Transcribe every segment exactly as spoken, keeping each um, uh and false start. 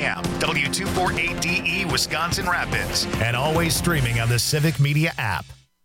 a.m., W two forty-eight D E, Wisconsin Rapids. And always streaming on the Civic Media app.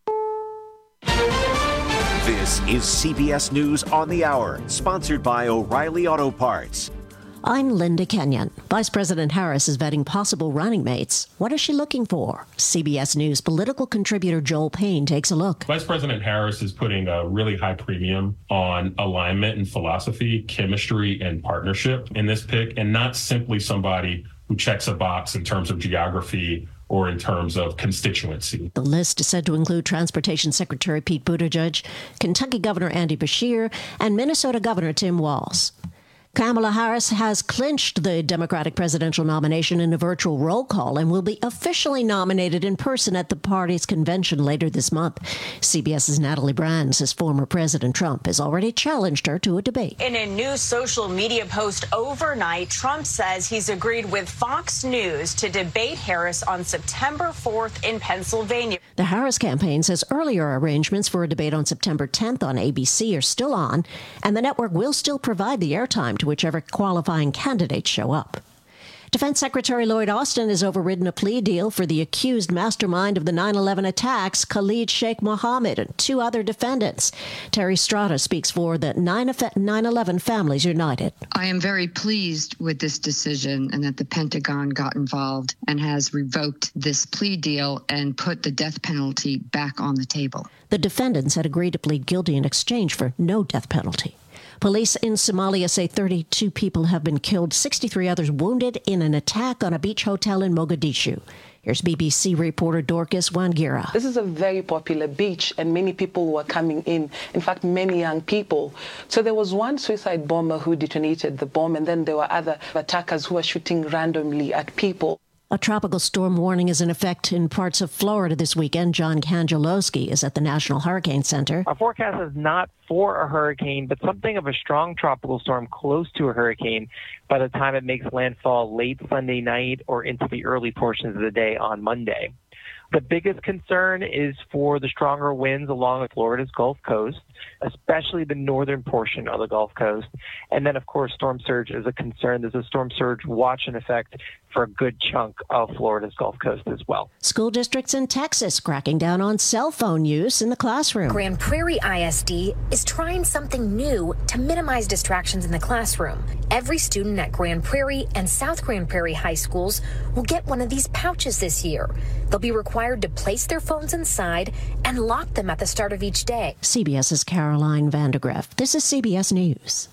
This is C B S News on the Hour, sponsored by O'Reilly Auto Parts. I'm Linda Kenyon. Vice President Harris is vetting possible running mates. What is she looking for? C B S News political contributor Joel Payne takes a look. Vice President Harris is putting a really high premium on alignment and philosophy, chemistry, and partnership in this pick, and not simply somebody who checks a box in terms of geography or in terms of constituency. The list is said to include Transportation Secretary Pete Buttigieg, Kentucky Governor Andy Beshear, and Minnesota Governor Tim Walz. Kamala Harris has clinched the Democratic presidential nomination in a virtual roll call and will be officially nominated in person at the party's convention later this month. CBS's Natalie Brand says former President Trump has already challenged her to a debate. In a new social media post overnight, Trump says he's agreed with Fox News to debate Harris on September fourth in Pennsylvania. The Harris campaign says earlier arrangements for a debate on September tenth on A B C are still on, and the network will still provide the airtime to whichever qualifying candidates show up. Defense Secretary Lloyd Austin has overridden a plea deal for the accused mastermind of the nine eleven attacks, Khalid Sheikh Mohammed, and two other defendants. Terry Strata speaks for the nine eleven Families United. I am very pleased with this decision and that the Pentagon got involved and has revoked this plea deal and put the death penalty back on the table. The defendants had agreed to plead guilty in exchange for no death penalty. Police in Somalia say thirty-two people have been killed, sixty-three others wounded in an attack on a beach hotel in Mogadishu. Here's B B C reporter Dorcas Wangira. This is a very popular beach, and many people were coming in, in fact, many young people. So there was one suicide bomber who detonated the bomb, and then there were other attackers who were shooting randomly at people. A tropical storm warning is in effect in parts of Florida this weekend. John Kanjolowski is at the National Hurricane Center. Our forecast is not for a hurricane, but something of a strong tropical storm close to a hurricane by the time it makes landfall late Sunday night or into the early portions of the day on Monday. The biggest concern is for the stronger winds along Florida's Gulf Coast, especially the northern portion of the Gulf Coast. And then, of course, storm surge is a concern. There's a storm surge watch in effect for a good chunk of Florida's Gulf Coast as well. School districts in Texas cracking down on cell phone use in the classroom. Grand Prairie I S D is trying something new to minimize distractions in the classroom. Every student at Grand Prairie and South Grand Prairie high schools will get one of these pouches this year. They'll be required to place their phones inside and lock them at the start of each day. CBS's Caroline Vandergriff. This is C B S News.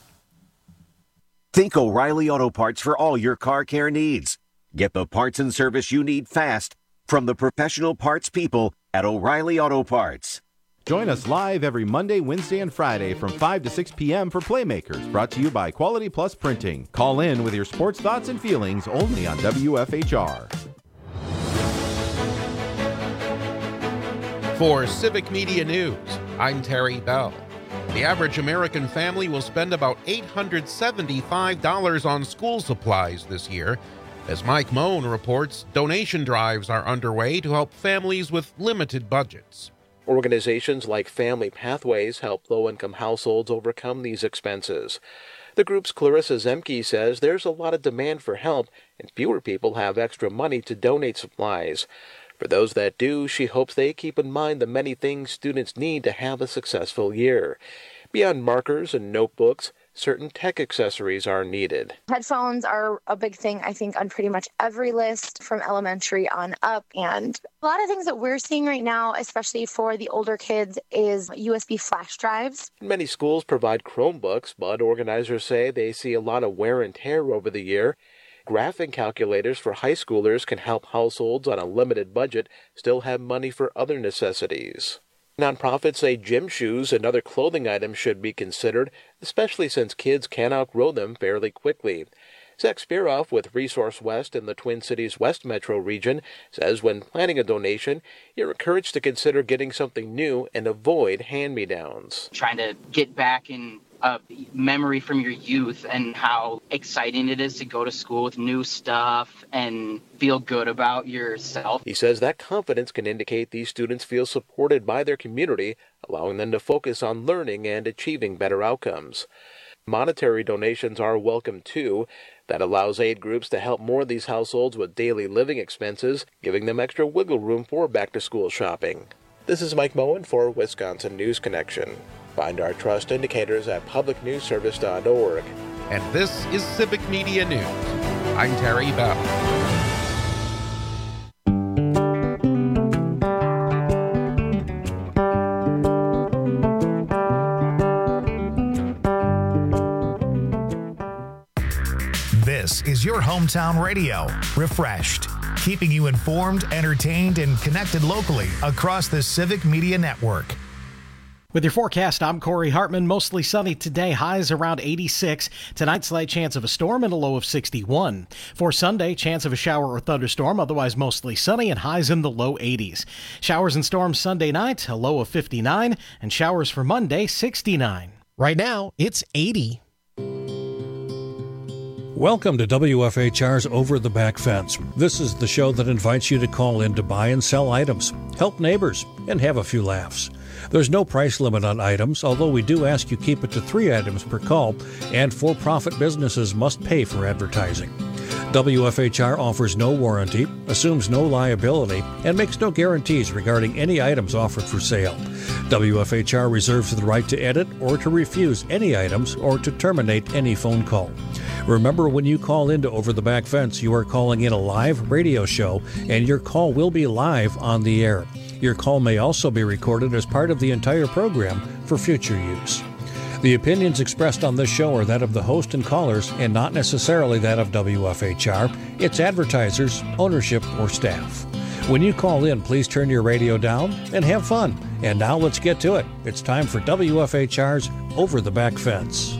Think O'Reilly Auto Parts for all your car care needs. Get the parts and service you need fast from the professional parts people at O'Reilly Auto Parts. Join us live every Monday, Wednesday, and Friday from five to six p.m. for Playmakers, brought to you by Quality Plus Printing. Call in with your sports thoughts and feelings only on W F H R. For Civic Media News, I'm Terry Bell. The average American family will spend about eight hundred seventy-five dollars on school supplies this year. As Mike Moan reports, donation drives are underway to help families with limited budgets. Organizations like Family Pathways help low-income households overcome these expenses. The group's Clarissa Zemke says there's a lot of demand for help and fewer people have extra money to donate supplies. For those that do, she hopes they keep in mind the many things students need to have a successful year. Beyond markers and notebooks, certain tech accessories are needed. Headphones are a big thing, I think, on pretty much every list from elementary on up. And a lot of things that we're seeing right now, especially for the older kids, is U S B flash drives. Many schools provide Chromebooks, but organizers say they see a lot of wear and tear over the year. Graphing calculators for high schoolers can help households on a limited budget still have money for other necessities. Nonprofits say gym shoes and other clothing items should be considered, especially since kids can outgrow them fairly quickly. Zach Spiroff with Resource West in the Twin Cities West Metro region says when planning a donation, you're encouraged to consider getting something new and avoid hand-me-downs. Trying to get back in a memory from your youth and how exciting it is to go to school with new stuff and feel good about yourself. He says that confidence can indicate these students feel supported by their community, allowing them to focus on learning and achieving better outcomes. Monetary donations are welcome too. That allows aid groups to help more of these households with daily living expenses, giving them extra wiggle room for back-to-school shopping. This is Mike Moen for Wisconsin News Connection. Find our trust indicators at public news service dot org. And this is Civic Media News. I'm Terry Bell. This is your hometown radio, Refreshed, keeping you informed, entertained, and connected locally across the Civic Media Network. With your forecast, I'm Corey Hartman. Mostly sunny today, highs around eighty-six. Tonight, slight chance of a storm and a low of sixty-one. For Sunday, chance of a shower or thunderstorm, otherwise mostly sunny and highs in the low eighties. Showers and storms Sunday night, a low of fifty-nine, and showers for Monday, sixty-nine. Right now, it's eighty. Welcome to W F H R's Over the Back Fence. This is the show that invites you to call in to buy and sell items, help neighbors, and have a few laughs. There's no price limit on items, although we do ask you keep it to three items per call, and for-profit businesses must pay for advertising. W F H R offers no warranty, assumes no liability, and makes no guarantees regarding any items offered for sale. W F H R reserves the right to edit or to refuse any items or to terminate any phone call. Remember, when you call into Over the Back Fence, you are calling in a live radio show, and your call will be live on the air. Your call may also be recorded as part of the entire program for future use. The opinions expressed on this show are that of the host and callers and not necessarily that of W F H R, its advertisers, ownership, or staff. When you call in, please turn your radio down and have fun. And now let's get to it. It's time for W F H R's Over the Back Fence.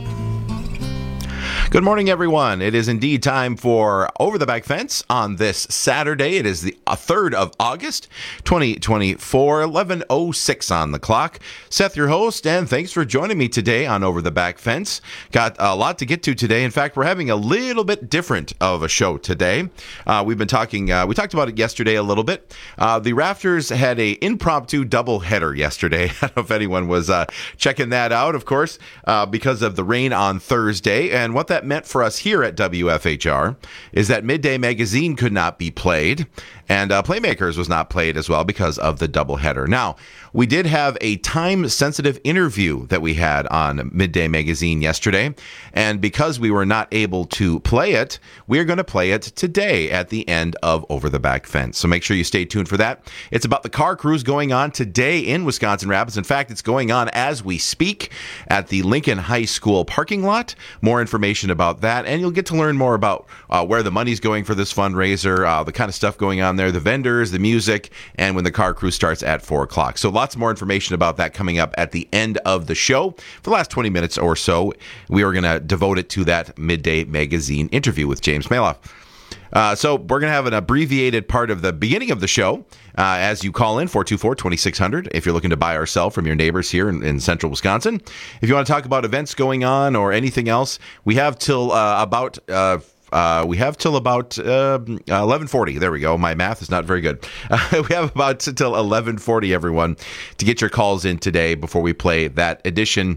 Good morning, everyone. It is indeed time for Over the Back Fence on this Saturday. It is the third of August, twenty twenty-four, eleven oh six on the clock. Seth, your host, and thanks for joining me today on Over the Back Fence. Got a lot to get to today. In fact, we're having a little bit different of a show today. Uh, we've been talking, uh, we talked about it yesterday a little bit. Uh, the Rafters had a impromptu doubleheader yesterday. I don't know if anyone was uh, checking that out, of course, uh, because of the rain on Thursday. And what that meant for us here at W F H R is that Midday Magazine could not be played, and uh, Playmakers was not played as well because of the doubleheader. Now, we did have a time-sensitive interview that we had on Midday Magazine yesterday, and because we were not able to play it, we're going to play it today at the end of Over the Back Fence. So make sure you stay tuned for that. It's about the car cruise going on today in Wisconsin Rapids. In fact, it's going on as we speak at the Lincoln High School parking lot. More information about that, and you'll get to learn more about uh, where the money's going for this fundraiser, uh, the kind of stuff going on there, the vendors, the music, and when the car cruise starts at four o'clock. So lots more information about that coming up at the end of the show. For the last twenty minutes or so, we are going to devote it to that Midday Magazine interview with James Maloff. Uh, so we're going to have an abbreviated part of the beginning of the show uh, as you call in, four two four, two six zero zero, if you're looking to buy or sell from your neighbors here in, in central Wisconsin. If you want to talk about events going on or anything else, we have till uh, about... Uh, Uh, we have till about uh, eleven forty. There we go. My math is not very good. Uh, we have about till eleven forty, everyone, to get your calls in today before we play that edition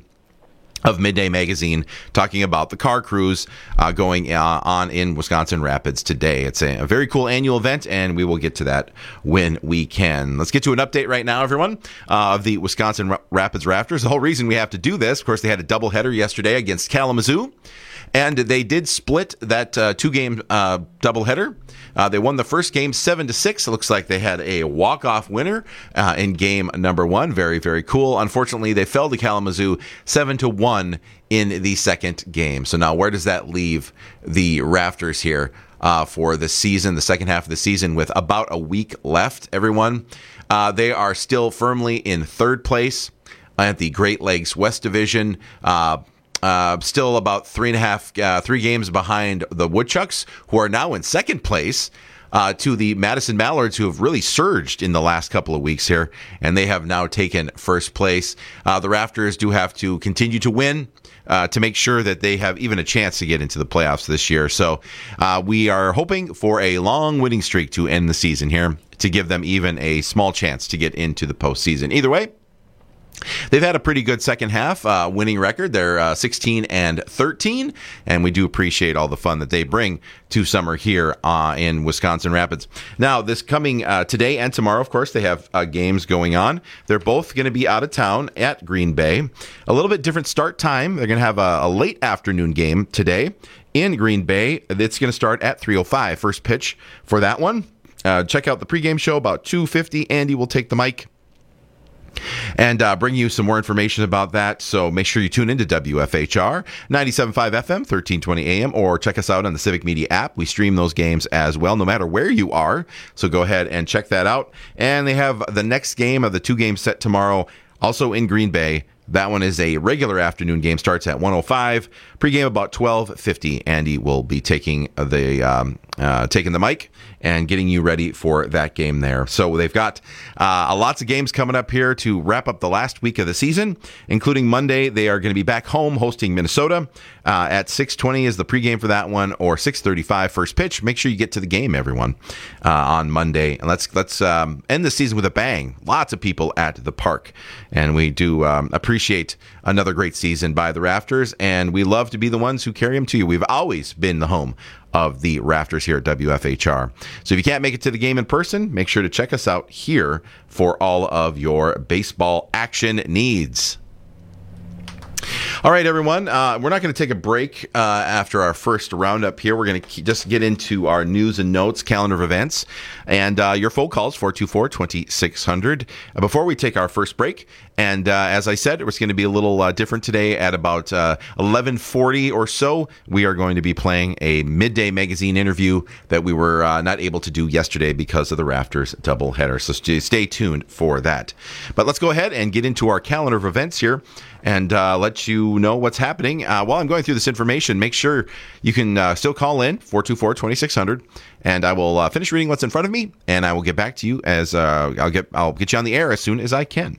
of Midday Magazine talking about the car cruise uh, going uh, on in Wisconsin Rapids today. It's a, a very cool annual event, and we will get to that when we can. Let's get to an update right now, everyone, uh, of the Wisconsin Ra- Rapids Rafters. The whole reason we have to do this, of course, they had a doubleheader yesterday against Kalamazoo. And they did split that uh, two-game uh, doubleheader. Uh, they won the first game seven to six. It looks like they had a walk-off winner uh, in game number one. Very, very cool. Unfortunately, they fell to Kalamazoo seven to one in the second game. So now where does that leave the Rafters here uh, for the season, the second half of the season, with about a week left, everyone? Uh, they are still firmly in third place at the Great Lakes West Division. Uh Uh, still about three and a half, uh, three games behind the Woodchucks, who are now in second place, uh, to the Madison Mallards, who have really surged in the last couple of weeks here, and they have now taken first place. Uh, the Rafters do have to continue to win uh, to make sure that they have even a chance to get into the playoffs this year. So uh, we are hoping for a long winning streak to end the season here, to give them even a small chance to get into the postseason. Either way, They've had a pretty good second half uh, winning record. They're uh, sixteen and thirteen, and we do appreciate all the fun that they bring to summer here uh, in Wisconsin Rapids. Now, this coming uh, today and tomorrow, of course, they have uh, games going on. They're both going to be out of town at Green Bay. A little bit different start time. They're going to have a, a late afternoon game today in Green Bay. It's going to start at three oh five. First pitch for that one. Uh, check out the pregame show about two fifty. Andy will take the mic and uh, bring you some more information about that. So make sure you tune into W F H R ninety-seven point five F M, thirteen twenty A M, or check us out on the Civic Media app. We stream those games as well, no matter where you are. So go ahead and check that out. And they have the next game of the two-game set tomorrow, also in Green Bay. That one is a regular afternoon game, starts at one oh five. Pregame about twelve fifty. Andy will be taking the um, uh, taking the mic and getting you ready for that game there. So they've got uh, lots of games coming up here to wrap up the last week of the season, including Monday. They are going to be back home hosting Minnesota uh, at six twenty is the pregame for that one, or six thirty-five first pitch. Make sure you get to the game, everyone, uh, on Monday. And let's let's um, end the season with a bang. Lots of people at the park, and we do um, appreciate another great season by the Rafters, and we love to be the ones who carry them to you. We've always been the home of the Rafters here at W F H R. So if you can't make it to the game in person, make sure to check us out here for all of your baseball action needs. All right, everyone. Uh, we're not going to take a break uh, after our first roundup here. We're going to just get into our news and notes, calendar of events, and uh, your phone calls, four two four, two six zero zero. Uh, before we take our first break, and uh, as I said, it was going to be a little uh, different today at about uh, eleven forty or so. We are going to be playing a Midday Magazine interview that we were uh, not able to do yesterday because of the Rafters doubleheader. So st- stay tuned for that. But let's go ahead and get into our calendar of events here and uh, let you know what's happening. Uh, while I'm going through this information, make sure you can uh, still call in, four two four, two six zero zero, and I will uh, finish reading what's in front of me, and I will get back to you as uh, I'll get I'll get you on the air as soon as I can.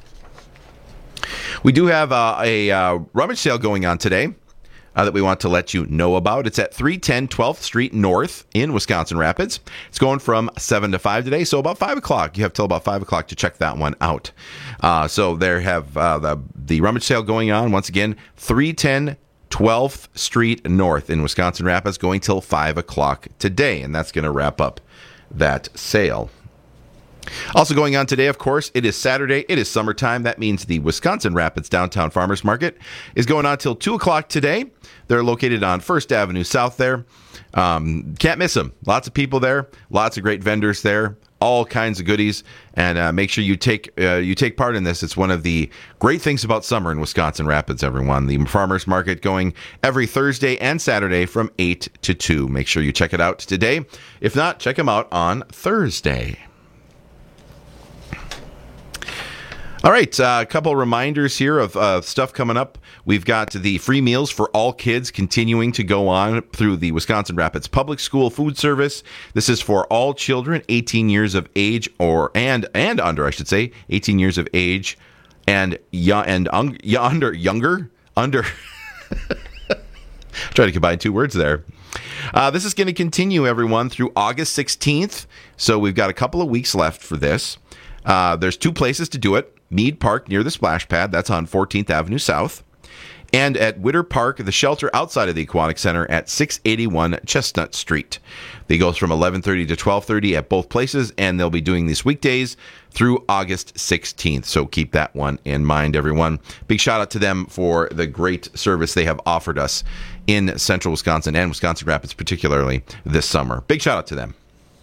We do have uh, a uh, rummage sale going on today uh, that we want to let you know about. It's at three ten twelfth Street North in Wisconsin Rapids. It's going from seven to five today, so about five o'clock. You have till about five o'clock to check that one out. Uh, so there have uh, the, the rummage sale going on. Once again, three ten twelfth Street North in Wisconsin Rapids, going till five o'clock today, and that's going to wrap up that sale. Also going on today, of course, it is Saturday. It is summertime. That means the Wisconsin Rapids Downtown Farmers Market is going on till two o'clock today. They're located on First Avenue South there. Um, can't miss them. Lots of people there. Lots of great vendors there. All kinds of goodies. And uh, make sure you take uh, you take part in this. It's one of the great things about summer in Wisconsin Rapids, everyone. The Farmers Market going every Thursday and Saturday from eight to two. Make sure you check it out today. If not, check them out on Thursday. All right, uh, a couple reminders here of uh, stuff coming up. We've got the free meals for all kids continuing to go on through the Wisconsin Rapids Public School Food Service. This is for all children eighteen years of age or and and under, I should say, eighteen years of age and young and un, under younger under. Try to combine two words there. Uh, this is going to continue, everyone, through August sixteenth. So we've got a couple of weeks left for this. Uh, there's two places to do it. Mead Park near the splash pad, that's on fourteenth Avenue South, and at Witter Park, the shelter outside of the Aquatic Center at six eighty-one Chestnut Street. They go from eleven thirty to twelve thirty at both places, and they'll be doing these weekdays through August sixteenth. So keep that one in mind, everyone. Big shout out to them for the great service they have offered us in central Wisconsin and Wisconsin Rapids particularly this summer. Big shout out to them.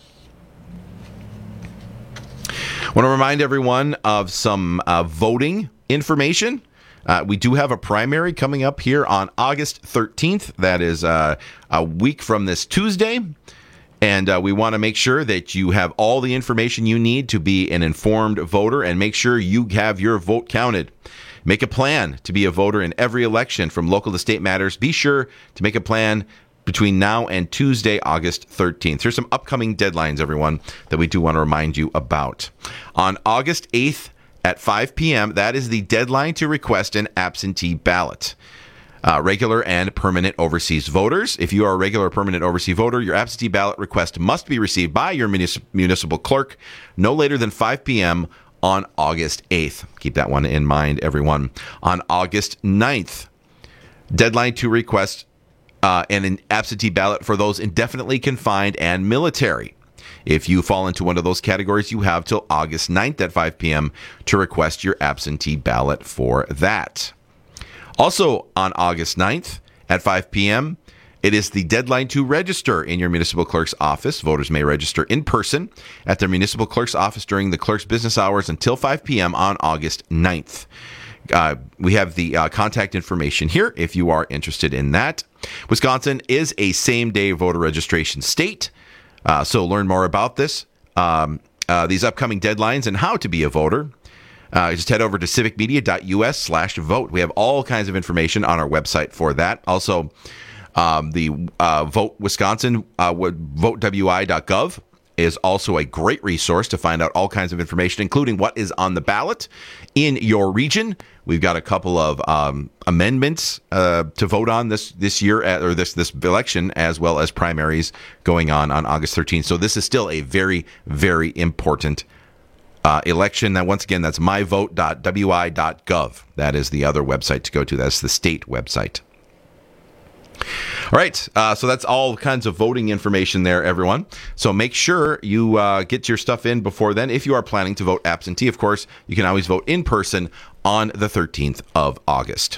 I want to remind everyone of some uh, voting information. Uh, we do have a primary coming up here on August thirteenth. That is uh, a week from this Tuesday. And uh, we want to make sure that you have all the information you need to be an informed voter and make sure you have your vote counted. Make a plan to be a voter in every election from local to state matters. Be sure to make a plan between now and Tuesday, August thirteenth. Here's some upcoming deadlines, everyone, that we do want to remind you about. On August eighth at five p.m., that is the deadline to request an absentee ballot. Uh, regular and permanent overseas voters. If you are a regular or permanent overseas voter, your absentee ballot request must be received by your municip- municipal clerk no later than five p.m. on August eighth. Keep that one in mind, everyone. On August ninth, deadline to request uh, an absentee ballot for those indefinitely confined and military. If you fall into one of those categories, you have till August ninth at five p.m. to request your absentee ballot for that. Also on August ninth at five p.m., it is the deadline to register in your municipal clerk's office. Voters may register in person at their municipal clerk's office during the clerk's business hours until five p.m. on August ninth. Uh, we have the uh, contact information here if you are interested in that. Wisconsin is a same-day voter registration state. Uh, so learn more about this, um, uh, these upcoming deadlines, and how to be a voter. Uh, just head over to civicmedia.us slash vote. We have all kinds of information on our website for that. Also, um, the uh, Vote Wisconsin, uh, vote W I dot gov is also a great resource to find out all kinds of information, including what is on the ballot in your region. We've got a couple of um, amendments uh, to vote on this this year at, or this this election, as well as primaries going on on August thirteenth. So this is still a very, very important uh, election. Now, once again, that's my vote dot W I dot gov. That is the other website to go to. That's the state website. All right, uh, so that's all kinds of voting information there, everyone. So make sure you uh, get your stuff in before then. If you are planning to vote absentee, of course, you can always vote in person on the thirteenth of August.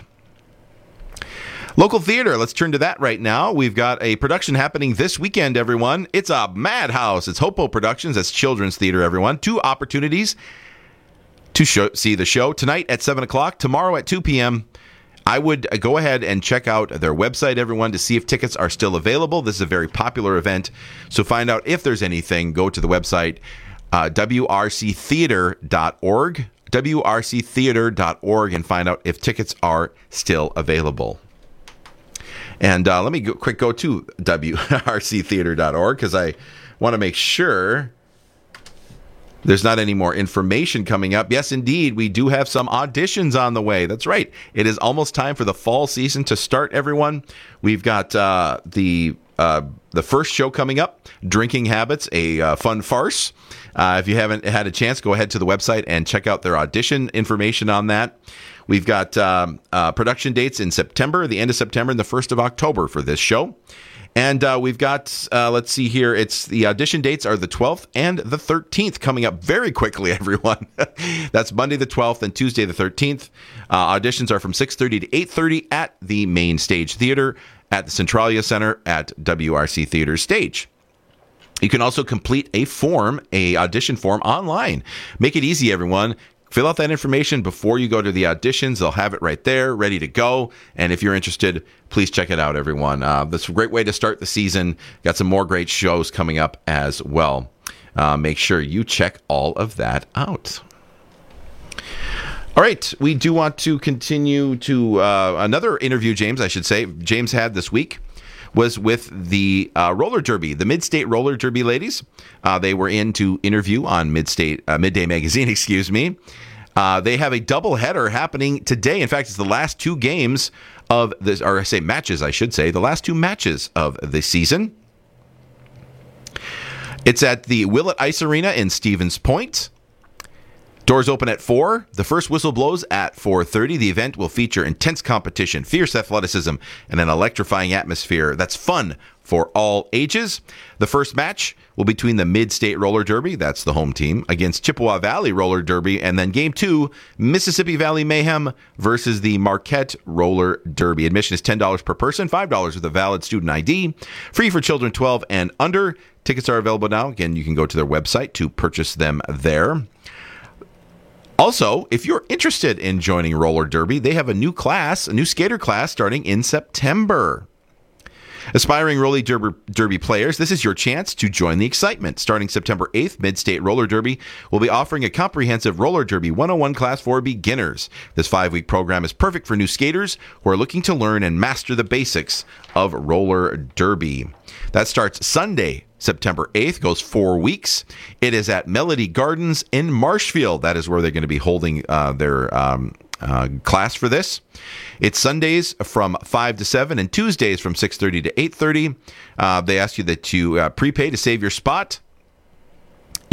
Local theater, let's turn to that right now. We've got a production happening this weekend, everyone. It's a madhouse. It's Hopo Productions. That's children's theater, everyone. Two opportunities to show, see the show. Tonight at seven o'clock, tomorrow at two p.m., I would go ahead and check out their website, everyone, to see if tickets are still available. This is a very popular event, so find out if there's anything. Go to the website, uh, w r c theater dot org, w r c theater dot org, and find out if tickets are still available. And uh, let me go, quick go to w r c theater dot org because I want to make sure there's not any more information coming up. Yes, indeed, we do have some auditions on the way. That's right. It is almost time for the fall season to start, everyone. We've got uh, the uh, the first show coming up, Drinking Habits, a uh, fun farce. Uh, if you haven't had a chance, go ahead to the website and check out their audition information on that. We've got um, uh, production dates in September, the end of September, and the first of October for this show. And uh, we've got, uh, let's see here, it's the audition dates are the twelfth and the thirteenth, coming up very quickly, everyone. That's Monday the twelfth and Tuesday the thirteenth. Uh, auditions are from six thirty to eight thirty at the Main Stage Theater at the Centralia Center at W R C Theater Stage. You can also complete a form, a audition form online. Make it easy, everyone. Fill out that information before you go to the auditions. They'll have it right there, ready to go. And if you're interested, please check it out, everyone. Uh, that's a great way to start the season. Got some more great shows coming up as well. Uh, make sure you check all of that out. All right, we do want to continue to uh, another interview, James, I should say, James had this week was with the uh, roller derby, the Mid-State Roller Derby ladies. Uh, they were in to interview on Mid-State uh, Midday Magazine, excuse me. Uh, they have a doubleheader happening today. In fact, it's the last two games of this, or I say matches, I should say, the last two matches of the season. It's at the Willett Ice Arena in Stevens Point. Doors open at four. The first whistle blows at four thirty. The event will feature intense competition, fierce athleticism, and an electrifying atmosphere that's fun for all ages. The first match will be between the Mid-State Roller Derby, that's the home team, against Chippewa Valley Roller Derby, and then game two, Mississippi Valley Mayhem versus the Marquette Roller Derby. Admission is ten dollars per person, five dollars with a valid student I D. Free for children twelve and under. Tickets are available now. Again, you can go to their website to purchase them there. Also, if you're interested in joining Roller Derby, they have a new class, a new skater class starting in September. Aspiring Roller Derby, Derby players, this is your chance to join the excitement. Starting September eighth, Mid-State Roller Derby will be offering a comprehensive Roller Derby one oh one class for beginners. This five-week program is perfect for new skaters who are looking to learn and master the basics of Roller Derby. That starts Sunday, September eighth, goes four weeks. It is at Melody Gardens in Marshfield. That is where they're going to be holding uh, their um, uh, class for this. It's Sundays from five to seven and Tuesdays from six thirty to eight thirty. Uh, they ask you that you uh, prepay to save your spot.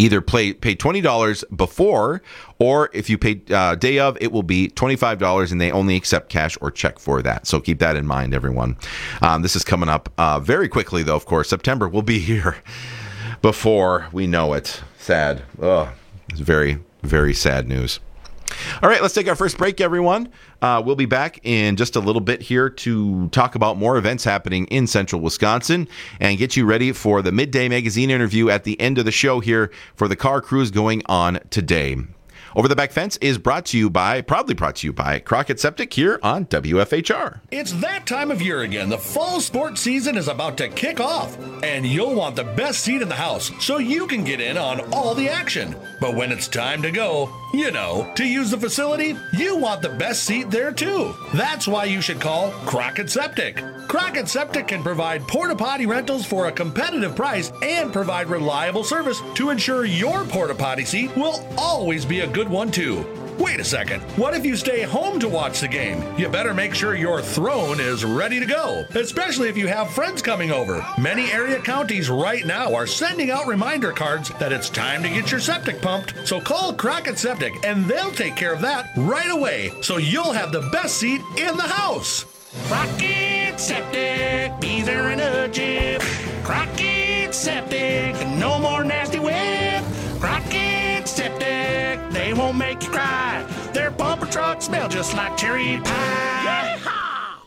Either pay, pay twenty dollars before, or if you pay uh, day of, it will be twenty-five dollars, and they only accept cash or check for that. So keep that in mind, everyone. Um, this is coming up uh, very quickly, though, of course. September will be here before we know it. Sad. Ugh. It's very, very sad news. All right, let's take our first break, everyone. Uh, we'll be back in just a little bit here to talk about more events happening in central Wisconsin and get you ready for the Midday Magazine interview at the end of the show here for the car cruise going on today. Over the Back Fence is brought to you by, proudly brought to you by Crockett Septic here on W F H R. It's that time of year again. The fall sports season is about to kick off, and you'll want the best seat in the house so you can get in on all the action. But when it's time to go, you know, to use the facility, you want the best seat there too. That's why you should call Crockett Septic. Crockett Septic can provide porta potty rentals for a competitive price and provide reliable service to ensure your porta potty seat will always be a good one too. Wait a second, what if you stay home to watch the game? You better make sure your throne is ready to go, especially if you have friends coming over. Many area counties right now are sending out reminder cards that it's time to get your septic pumped, so call Crockett Septic and they'll take care of that right away, so you'll have the best seat in the house. Crockett Septic, bees are in a jib. Crockett Septic, no more nasty whip. Crockett Septic, they won't make you cry. Their bumper trucks smell just like cherry pie. Yeehaw!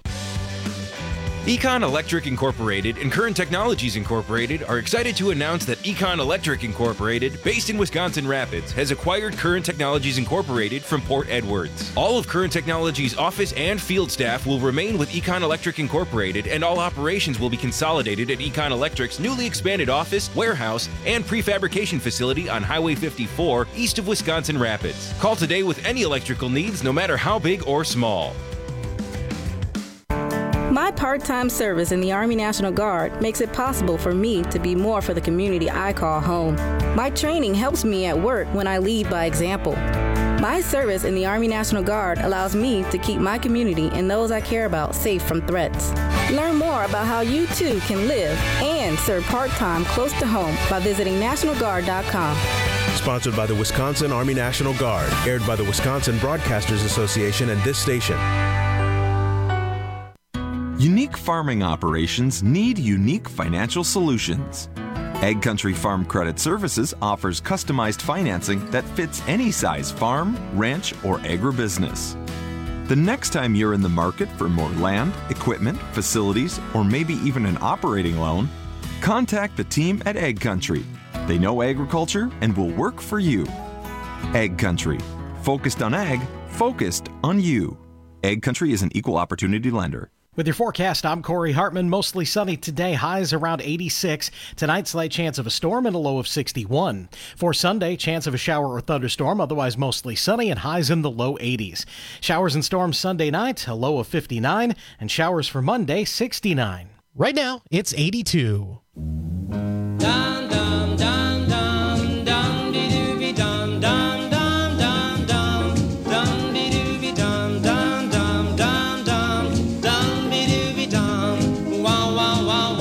Econ Electric Incorporated and Current Technologies Incorporated are excited to announce that Econ Electric Incorporated, based in Wisconsin Rapids, has acquired Current Technologies Incorporated from Port Edwards. All of Current Technologies' office and field staff will remain with Econ Electric Incorporated, and all operations will be consolidated at Econ Electric's newly expanded office, warehouse, and prefabrication facility on Highway fifty-four, east of Wisconsin Rapids. Call today with any electrical needs, no matter how big or small. My part-time service in the Army National Guard makes it possible for me to be more for the community I call home. My training helps me at work when I lead by example. My service in the Army National Guard allows me to keep my community and those I care about safe from threats. Learn more about how you too can live and serve part-time close to home by visiting national guard dot com. Sponsored by the Wisconsin Army National Guard, aired by the Wisconsin Broadcasters Association and this station. Unique farming operations need unique financial solutions. Ag Country Farm Credit Services offers customized financing that fits any size farm, ranch, or agribusiness. The next time you're in the market for more land, equipment, facilities, or maybe even an operating loan, contact the team at Ag Country. They know agriculture and will work for you. Ag Country. Focused on ag, focused on you. Ag Country is an equal opportunity lender. With your forecast, I'm Corey Hartman. Mostly sunny today, highs around eighty-six. Tonight, slight chance of a storm and a low of sixty-one. For Sunday, chance of a shower or thunderstorm, otherwise mostly sunny and highs in the low eighties. Showers and storms Sunday night, a low of fifty-nine, and showers for Monday, sixty-nine. Right now, it's eighty-two. Dum dum dum dum dum dee doo be dum dum dum dum dum dum dee doo be dum dum dum dum dum dum be doo be dum wow wow wow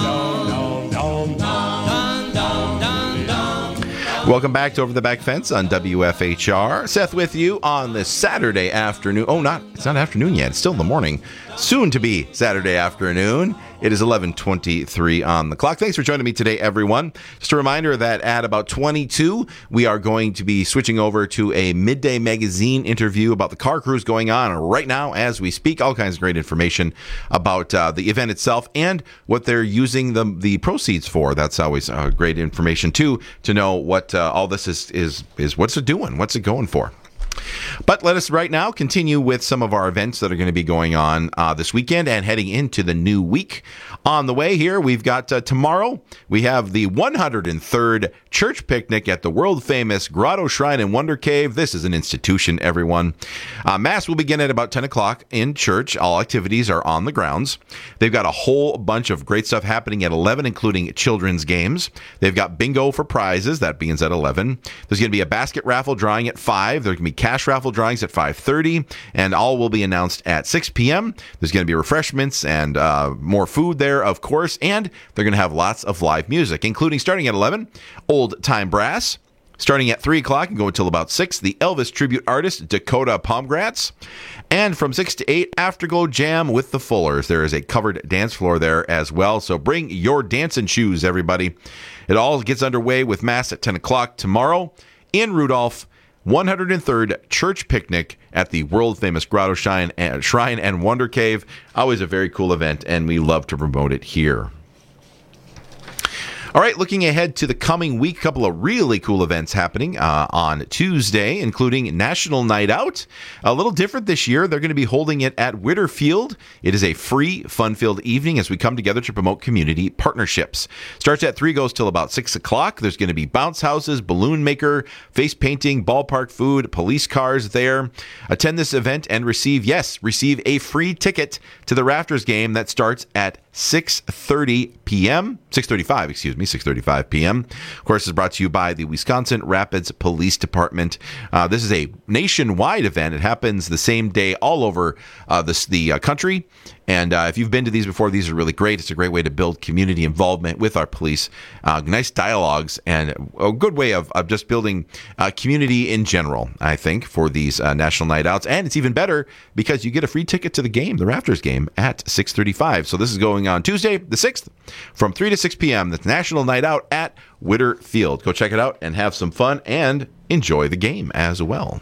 wow dum dum dum dum dum dum. Welcome back to Over the Back Fence on W F H R. Seth with you on this Saturday afternoon. Oh, not it's not afternoon yet. It's still in the morning. Soon to be Saturday afternoon. It is eleven twenty-three on the clock. Thanks for joining me today, everyone. Just a reminder that at about twenty-two, we are going to be switching over to a Midday Magazine interview about the car cruise going on right now as we speak. All kinds of great information about uh, the event itself and what they're using the the proceeds for. That's always uh, great information, too, to know what uh, all this is, is, is what's it doing, what's it going for. But let us right now continue with some of our events that are going to be going on uh, this weekend and heading into the new week. On the way here, we've got uh, tomorrow, we have the one hundred third church picnic at the world-famous Grotto Shrine and Wonder Cave. This is an institution, everyone. Uh, Mass will begin at about ten o'clock in church. All activities are on the grounds. They've got a whole bunch of great stuff happening at eleven, including children's games. They've got bingo for prizes. That begins at eleven. There's going to be a basket raffle drawing at five. There's going to be cash raffle drawings at five thirty, and all will be announced at six p.m. There's going to be refreshments and uh, more food there. there, of course, and they're going to have lots of live music, including starting at eleven, Old Time Brass. Starting at three o'clock and going until about six, the Elvis tribute artist Dakota Pomgratz. And from six to eight, Afterglow Jam with the Fullers. There is a covered dance floor there as well, so bring your dancing shoes, everybody. It all gets underway with Mass at ten o'clock tomorrow in Rudolph, one hundred third Church Picnic at the world-famous Grotto Shrine and, Shrine and Wonder Cave. Always a very cool event, and we love to promote it here. All right, looking ahead to the coming week, a couple of really cool events happening uh, on Tuesday, including National Night Out. A little different this year. They're going to be holding it at Witter Field. It is a free, fun-filled evening as we come together to promote community partnerships. Starts at three, goes till about six o'clock. There's going to be bounce houses, balloon maker, face painting, ballpark food, police cars there. Attend this event and receive, yes, receive a free ticket to the Rafters game that starts at six thirty p.m. six thirty-five, excuse me, six thirty-five p.m. Of course, is brought to you by the Wisconsin Rapids Police Department. Uh, this is a nationwide event. It happens the same day all over uh, this, the uh, country. And uh, if you've been to these before, these are really great. It's a great way to build community involvement with our police. Uh, nice dialogues and a good way of, of just building uh, community in general, I think, for these uh, National Night Outs. And it's even better because you get a free ticket to the game, the Rafters game, at six thirty-five. So this is going on Tuesday, the sixth, from three to six p.m. That's National Night Out at Witter Field. Go check it out and have some fun and enjoy the game as well.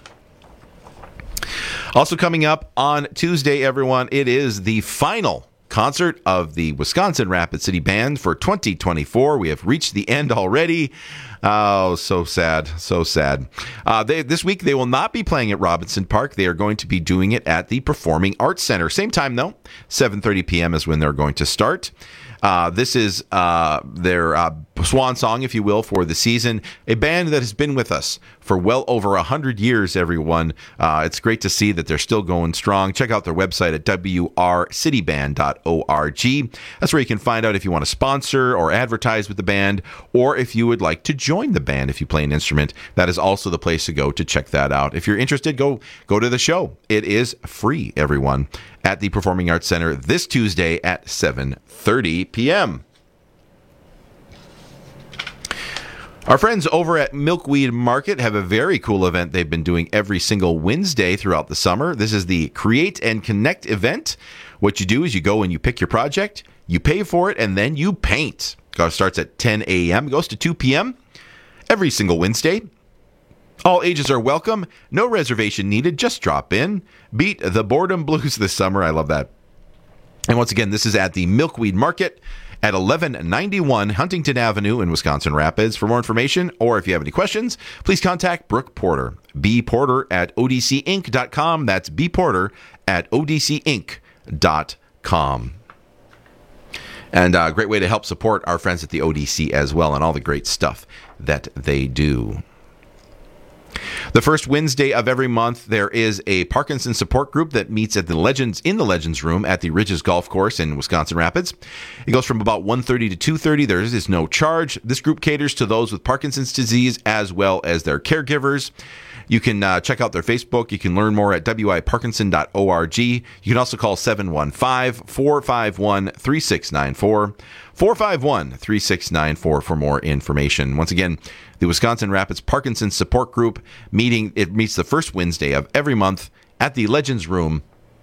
Also coming up on Tuesday, everyone, it is the final concert of the Wisconsin Rapid City Band for twenty twenty-four. We have reached the end already. Oh, so sad, so sad. Uh, they, this week, they will not be playing at Robinson Park. They are going to be doing it at the Performing Arts Center. Same time, though, seven thirty p.m. is when they're going to start. Uh, this is uh, their uh, swan song, if you will, for the season. A band that has been with us for well over one hundred years, everyone. Uh, it's great to see that they're still going strong. Check out their website at w r city band dot org. That's where you can find out if you want to sponsor or advertise with the band, or if you would like to join the band if you play an instrument. That is also the place to go to check that out. If you're interested, go go to the show. It is free, everyone, at the Performing Arts Center this Tuesday at seven thirty p.m. Our friends over at Milkweed Market have a very cool event they've been doing every single Wednesday throughout the summer. This is the Create and Connect event. What you do is you go and you pick your project, you pay for it, and then you paint. It starts at ten a.m., goes to two p.m. every single Wednesday. All ages are welcome. No reservation needed. Just drop in. Beat the boredom blues this summer. I love that. And once again, this is at the Milkweed Market at eleven ninety-one Huntington Avenue in Wisconsin Rapids. For more information, or if you have any questions, please contact Brooke Porter. B Porter at O D C inc dot com. That's B Porter at O D C inc dot com. And a great way to help support our friends at the O D C as well and all the great stuff that they do. The first Wednesday of every month, there is a Parkinson's support group that meets at the Legends in the Legends Room at the Ridges Golf Course in Wisconsin Rapids. It goes from about one thirty to two thirty. There is no charge. This group caters to those with Parkinson's disease as well as their caregivers. You can uh, check out their Facebook. You can learn more at w i parkinson dot org. You can also call seven one five, four five one, three six nine four, four five one, three six nine four for more information. Once again, the Wisconsin Rapids Parkinson's Support Group meeting, it meets the first Wednesday of every month at the Legends Room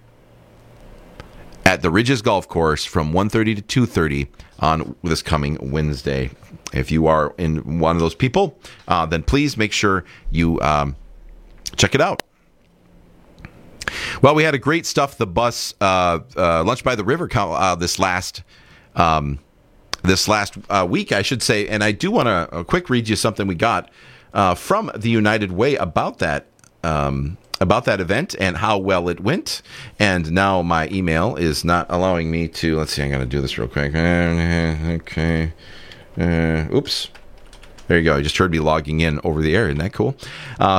at the Ridges Golf Course from one thirty to two thirty on this coming Wednesday. If you are in one of those people, uh, then please make sure you um, check it out. Well, we had a great Stuff the Bus uh, uh, Lunch by the River uh, this last um, this last uh, week, I should say, and I do want to uh, quick read you something we got uh, from the United Way about that um, about that event and how well it went. And now my email is not allowing me to. Let's see, I'm going to do this real quick. Okay. Uh, oops. There you go. You just heard me logging in over the air. Isn't that cool? Uh,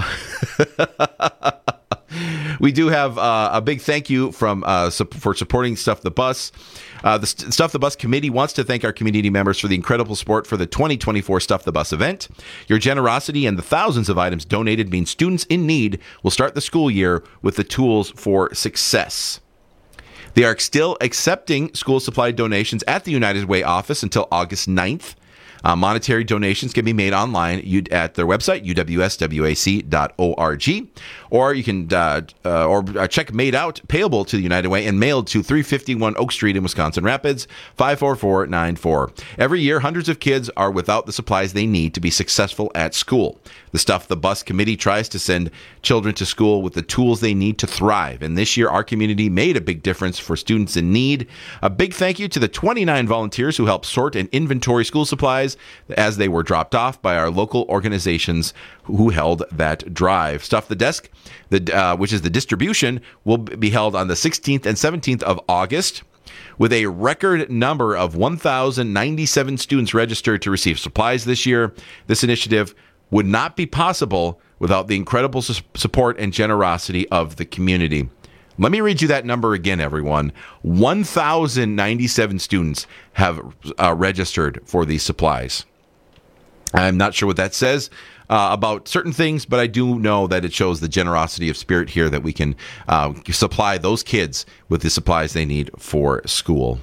we do have uh, a big thank you from uh, su- for supporting Stuff the Bus. Uh, the St- Stuff the Bus committee wants to thank our community members for the incredible support for the twenty twenty-four Stuff the Bus event. Your generosity and the thousands of items donated means students in need will start the school year with the tools for success. They are still accepting school supply donations at the United Way office until August ninth. Uh, monetary donations can be made online at their website, u w s w a c dot org, or you can uh, uh, or a check made out payable to the United Way and mailed to three fifty-one Oak Street in Wisconsin Rapids, five four four nine four. Every year, hundreds of kids are without the supplies they need to be successful at school. The Stuff the Bus committee tries to send children to school with the tools they need to thrive. And this year, our community made a big difference for students in need. A big thank you to the twenty-nine volunteers who helped sort and inventory school supplies as they were dropped off by our local organizations who held that drive. Stuff the Desk, the, uh, which is the distribution, will be held on the sixteenth and seventeenth of August. With a record number of one thousand ninety-seven students registered to receive supplies this year, this initiative would not be possible without the incredible su- support and generosity of the community. Let me read you that number again, everyone. one thousand ninety-seven students have uh, registered for these supplies. I'm not sure what that says uh, about certain things, but I do know that it shows the generosity of spirit here that we can uh, supply those kids with the supplies they need for school.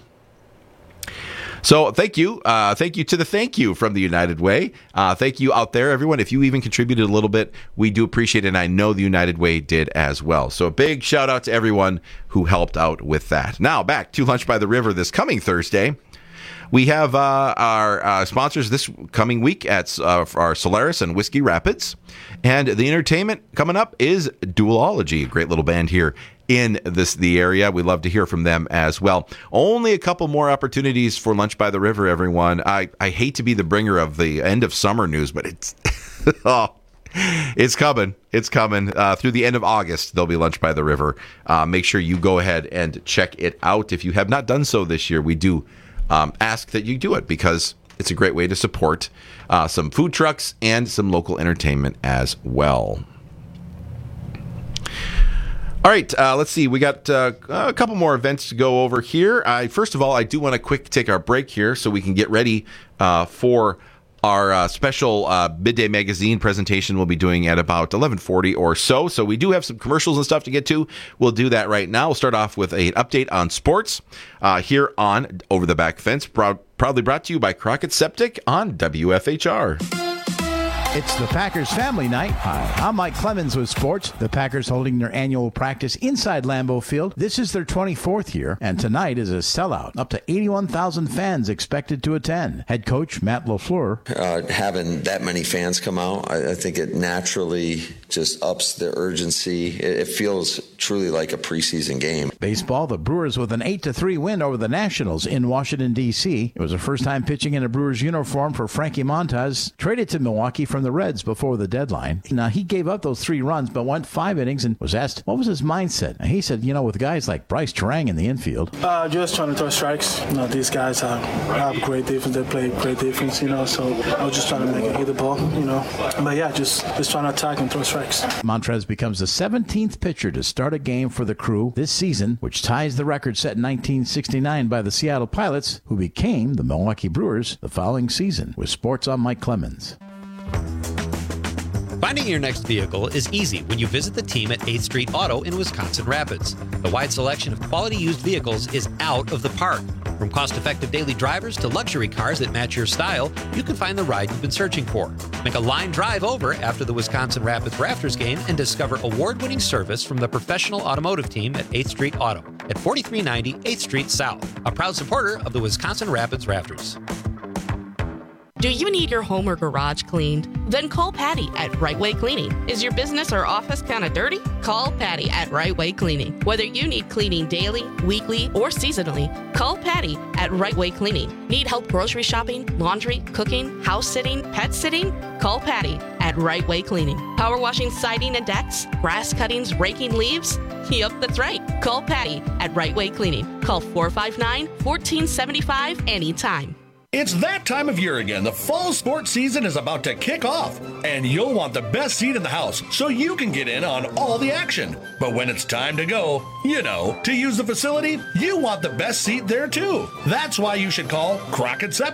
So thank you. Uh, thank you to the thank you from the United Way. Uh, thank you out there, everyone. If you even contributed a little bit, we do appreciate it, and I know the United Way did as well. So a big shout out to everyone who helped out with that. Now back to Lunch by the River this coming Thursday. We have uh, our uh, sponsors this coming week at uh, our Solaris and Whiskey Rapids. And the entertainment coming up is Duology, a great little band here in this the area. We'd love to hear from them as well. Only a couple more opportunities for Lunch by the River, everyone. I, I hate to be the bringer of the end of summer news, but it's oh, it's coming. It's coming. Uh, through the end of August, there'll be Lunch by the River. Uh, make sure you go ahead and check it out. If you have not done so this year, we do um, ask that you do it because it's a great way to support uh, some food trucks and some local entertainment as well. All right, uh, let's see. We got uh, a couple more events to go over here. I, first of all, I do want to quick take our break here so we can get ready uh, for our uh, special uh, Midday Magazine presentation we'll be doing at about eleven forty or so. So we do have some commercials and stuff to get to. We'll do that right now. We'll start off with an update on sports uh, here on Over the Back Fence, proud, proudly brought to you by Crockett Septic on W F H R. It's the Packers family night. Hi, I'm Mike Clemens with sports. The Packers holding their annual practice inside Lambeau Field. This is their twenty-fourth year, and tonight is a sellout. Up to eighty-one thousand fans expected to attend. Head coach Matt LaFleur. Uh, having that many fans come out, I, I think it naturally just ups the urgency. It, it feels truly like a preseason game. Baseball, the Brewers with an eight to three win over the Nationals in Washington, D C It was the first time pitching in a Brewers uniform for Frankie Montas, traded to Milwaukee from the Reds before the deadline. Now, he gave up those three runs, but went five innings and was asked, what was his mindset? And he said, you know, with guys like Bryce Terang in the infield. Uh, just trying to throw strikes. You know, these guys have, have great defense. They play great defense, you know, so I was just trying to make it hit the ball, you know. But, yeah, just, just trying to attack and throw strikes. Montrez becomes the seventeenth pitcher to start a game for the Crew this season, which ties the record set in nineteen sixty-nine by the Seattle Pilots, who became the Milwaukee Brewers the following season. With sports, I'm Mike Clemens. Finding your next vehicle is easy when you visit the team at eighth Street Auto in Wisconsin Rapids. The wide selection of quality used vehicles is out of the park. From cost-effective daily drivers to luxury cars that match your style, you can find the ride you've been searching for. Make a line drive over after the Wisconsin Rapids Rafters game and discover award-winning service from the professional automotive team at eighth Street Auto at forty-three ninety eighth Street South, a proud supporter of the Wisconsin Rapids Rafters. Do you need your home or garage cleaned? Then call Patty at Right Way Cleaning. Is your business or office kind of dirty? Call Patty at Right Way Cleaning. Whether you need cleaning daily, weekly, or seasonally, call Patty at Right Way Cleaning. Need help grocery shopping, laundry, cooking, house sitting, pet sitting? Call Patty at Right Way Cleaning. Power washing siding and decks, grass cuttings, raking leaves? Yep, that's right. Call Patty at Right Way Cleaning. Call four five nine, one four seven five anytime. It's that time of year again. The fall sports season is about to kick off, and you'll want the best seat in the house so you can get in on all the action. But when it's time to go, you know, to use the facility, you want the best seat there too. That's why you should call Crockett Septic.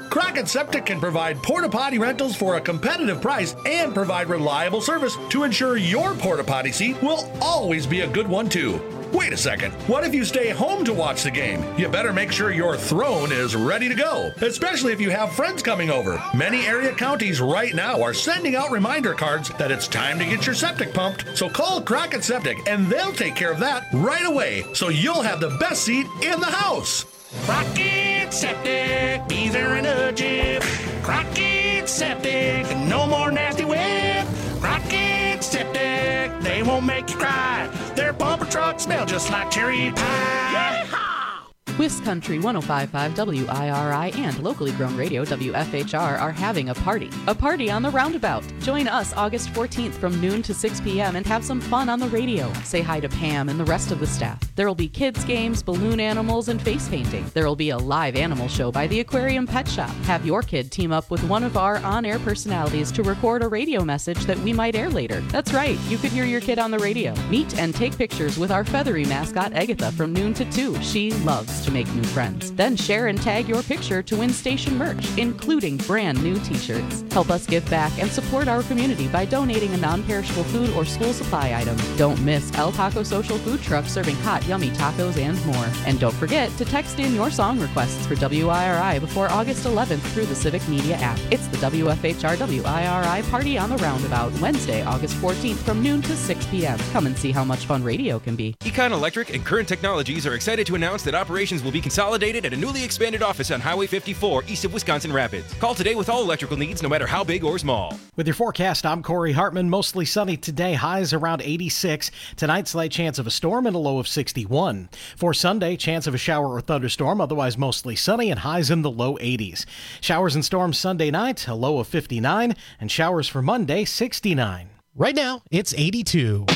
Crockett Septic can provide porta potty rentals for a competitive price and provide reliable service to ensure your porta potty seat will always be a good one too. Wait a second, what if you stay home to watch the game? You better make sure your throne is ready to go, especially if you have friends coming over. Many area counties right now are sending out reminder cards that it's time to get your septic pumped. So call Crockett Septic and they'll take care of that right away, so you'll have the best seat in the house. Crockett Septic, be there in a jiff. Crockett Septic, no more nasty whip. Crockett Septic, they won't make you cry. Their bumper trucks smell just like cherry pie. Yeehaw! Wisconsin one oh five point five W I R I and locally grown radio W F H R are having a party. A party on the roundabout. Join us August fourteenth from noon to six p.m. and have some fun on the radio. Say hi to Pam and the rest of the staff. There will be kids games, balloon animals, and face painting. There will be a live animal show by the Aquarium Pet Shop. Have your kid team up with one of our on-air personalities to record a radio message that we might air later. That's right, you could hear your kid on the radio. Meet and take pictures with our feathery mascot Agatha from noon to two. She loves to make new friends. Then share and tag your picture to win station merch, including brand new t-shirts. Help us give back and support our community by donating a non-perishable food or school supply item. Don't miss El Taco Social Food Truck serving hot, yummy tacos and more. And don't forget to text in your song requests for W I R I before August eleventh through the Civic Media app. It's the W F H R W I R I Party on the Roundabout, Wednesday, August fourteenth from noon to six p.m. Come and see how much fun radio can be. Econ Electric and Current Technologies are excited to announce that operations will be consolidated at a newly expanded office on Highway fifty-four east of Wisconsin Rapids. Call today with all electrical needs, no matter how big or small. With your forecast, I'm Corey Hartman. Mostly sunny today, highs around eighty-six. Tonight, slight chance of a storm and a low of sixty-one. For Sunday, chance of a shower or thunderstorm, otherwise mostly sunny and highs in the low eighties. Showers and storms Sunday night, a low of fifty-nine, and showers for Monday, sixty-nine. Right now, it's eighty-two.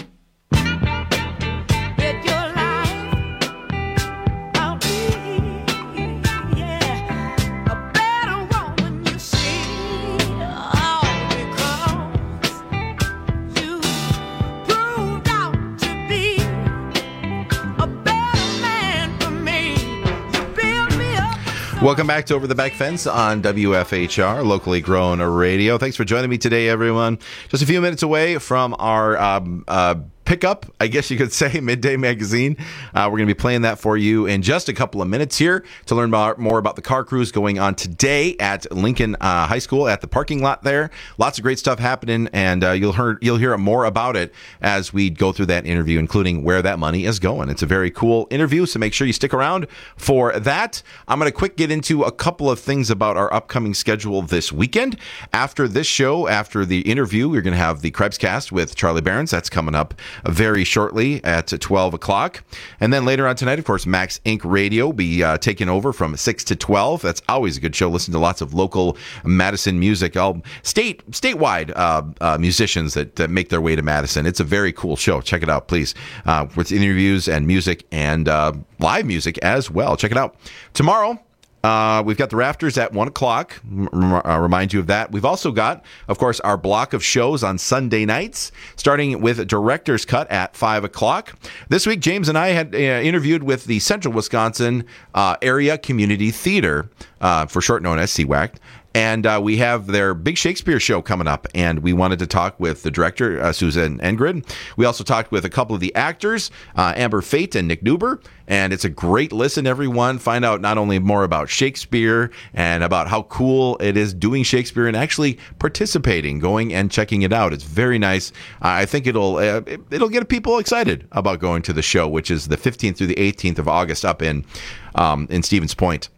Welcome back to Over the Back Fence on W F H R, locally grown radio. Thanks for joining me today, everyone. Just a few minutes away from our um, uh, pickup, I guess you could say, Midday Magazine. Uh, we're going to be playing that for you in just a couple of minutes here to learn about, more about the car cruise going on today at Lincoln uh, High School at the parking lot there. Lots of great stuff happening, and uh, you'll hear you'll hear more about it as we go through that interview, including where that money is going. It's a very cool interview, so make sure you stick around for that. I'm going to quick get into a couple of things about our upcoming schedule this weekend. After this show, after the interview, we're going to have the Krebscast with Charlie Behrens. That's coming up very shortly at twelve o'clock. And then later on tonight, of course, Max Incorporated Radio will be uh, taking over from six to twelve. That's always a good show. Listen to lots of local Madison music, all state statewide uh, uh, musicians that, that make their way to Madison. It's a very cool show. Check it out, please, uh, with interviews and music and uh, live music as well. Check it out. Tomorrow, Uh, we've got the Rafters at one o'clock. R- uh, remind you of that. We've also got, of course, our block of shows on Sunday nights, starting with Director's Cut at five o'clock. This week, James and I had uh, interviewed with the Central Wisconsin uh, Area Community Theater, uh, for short known as C W A C. And uh, we have their big Shakespeare show coming up, and we wanted to talk with the director, uh, Susan Engrid. We also talked with a couple of the actors, uh, Amber Fate and Nick Nuber, and it's a great listen, everyone. Find out not only more about Shakespeare and about how cool it is doing Shakespeare and actually participating, going and checking it out. It's very nice. Uh, I think it'll uh, it'll get people excited about going to the show, which is the fifteenth through the eighteenth of August up in um, in Stevens Point.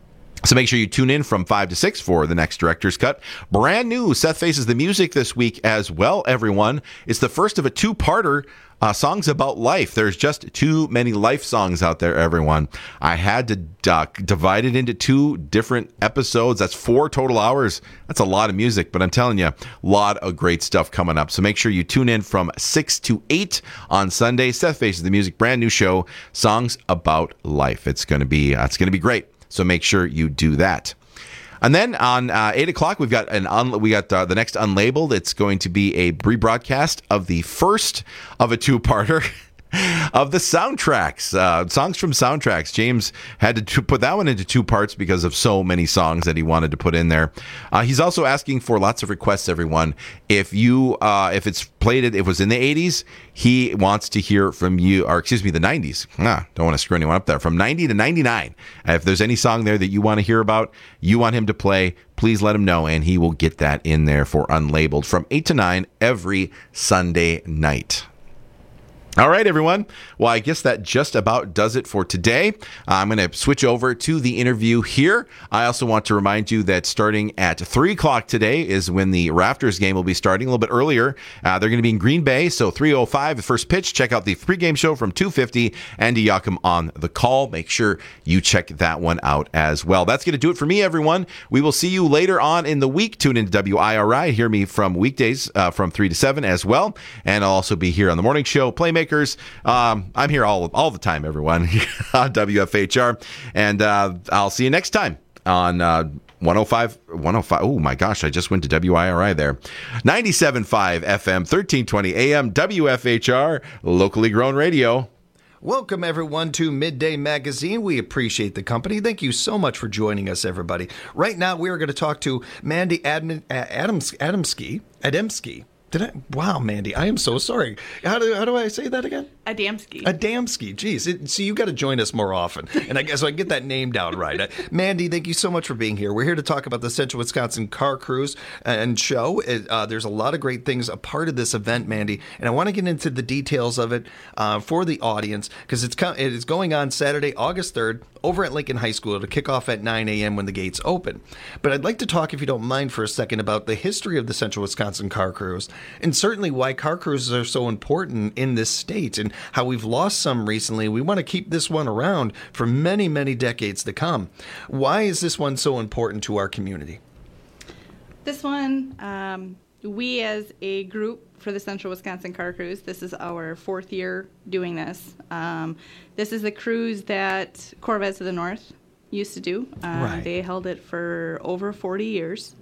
So make sure you tune in from five to six for the next Director's Cut. Brand new Seth Faces the Music this week as well, everyone. It's the first of a two-parter, uh, songs about life. There's just too many life songs out there, everyone. I had to uh, divide it into two different episodes. That's four total hours. That's a lot of music, but I'm telling you, a lot of great stuff coming up. So make sure you tune in from six to eight on Sunday. Seth Faces the Music, brand new show, Songs About Life. It's going to be, uh, it's going to be great. So make sure you do that. And then on uh, eight o'clock, we've got an un- we got uh, the next Unlabeled. It's going to be a rebroadcast of the first of a two-parter. of the soundtracks, uh, songs from soundtracks. James had to t- put that one into two parts because of so many songs that he wanted to put in there. Uh, he's also asking for lots of requests, everyone. If you, uh, if it's played, it, if it was in the eighties, he wants to hear from you, or excuse me, the nineties. Ah, don't want to screw anyone up there. From ninety to ninety-nine. Uh, if there's any song there that you want to hear about, you want him to play, please let him know, and he will get that in there for Unlabeled from eight to nine every Sunday night. All right, everyone. Well, I guess that just about does it for today. Uh, I'm going to switch over to the interview here. I also want to remind you that starting at three o'clock today is when the Raptors game will be starting, a little bit earlier. Uh, they're going to be in Green Bay, so three oh five, the first pitch. Check out the pregame show from two fifty. Andy Yakum on the call. Make sure you check that one out as well. That's going to do it for me, everyone. We will see you later on in the week. Tune into W I R I. Hear me from weekdays uh, from three to seven as well. And I'll also be here on the morning show, Playmakers. Um, I'm here all all the time, everyone, on W F H R, and uh, I'll see you next time on uh, one oh five. Oh my gosh, I just went to W I R I there. ninety-seven point five F M, thirteen twenty A M, W F H R, locally grown radio. Welcome, everyone, to Midday Magazine. We appreciate the company. Thank you so much for joining us, everybody. Right now, we are going to talk to Mandy Admin, Adams, Adamski. Adamski. Did I? Wow, Mandy, I am so sorry. How do how do I say that again? Adamski. Adamski. Geez, it, see, you got to join us more often, and I guess so I get that name down right. Uh, Mandy, thank you so much for being here. We're here to talk about the Central Wisconsin Car Cruise and Show. Uh, there's a lot of great things a part of this event, Mandy, and I want to get into the details of it uh, for the audience because it's it is going on Saturday, August third, over at Lincoln High School to kick off at nine a.m. when the gates open. But I'd like to talk, if you don't mind, for a second about the history of the Central Wisconsin Car Cruise, and certainly why car cruises are so important in this state and how we've lost some recently. We want to keep this one around for many, many decades to come. Why is this one so important to our community? This one, um, we as a group for the Central Wisconsin Car Cruise, this is our fourth year doing this. Um, this is the cruise that Corvettes of the North used to do. Uh, right. They held it for over forty years.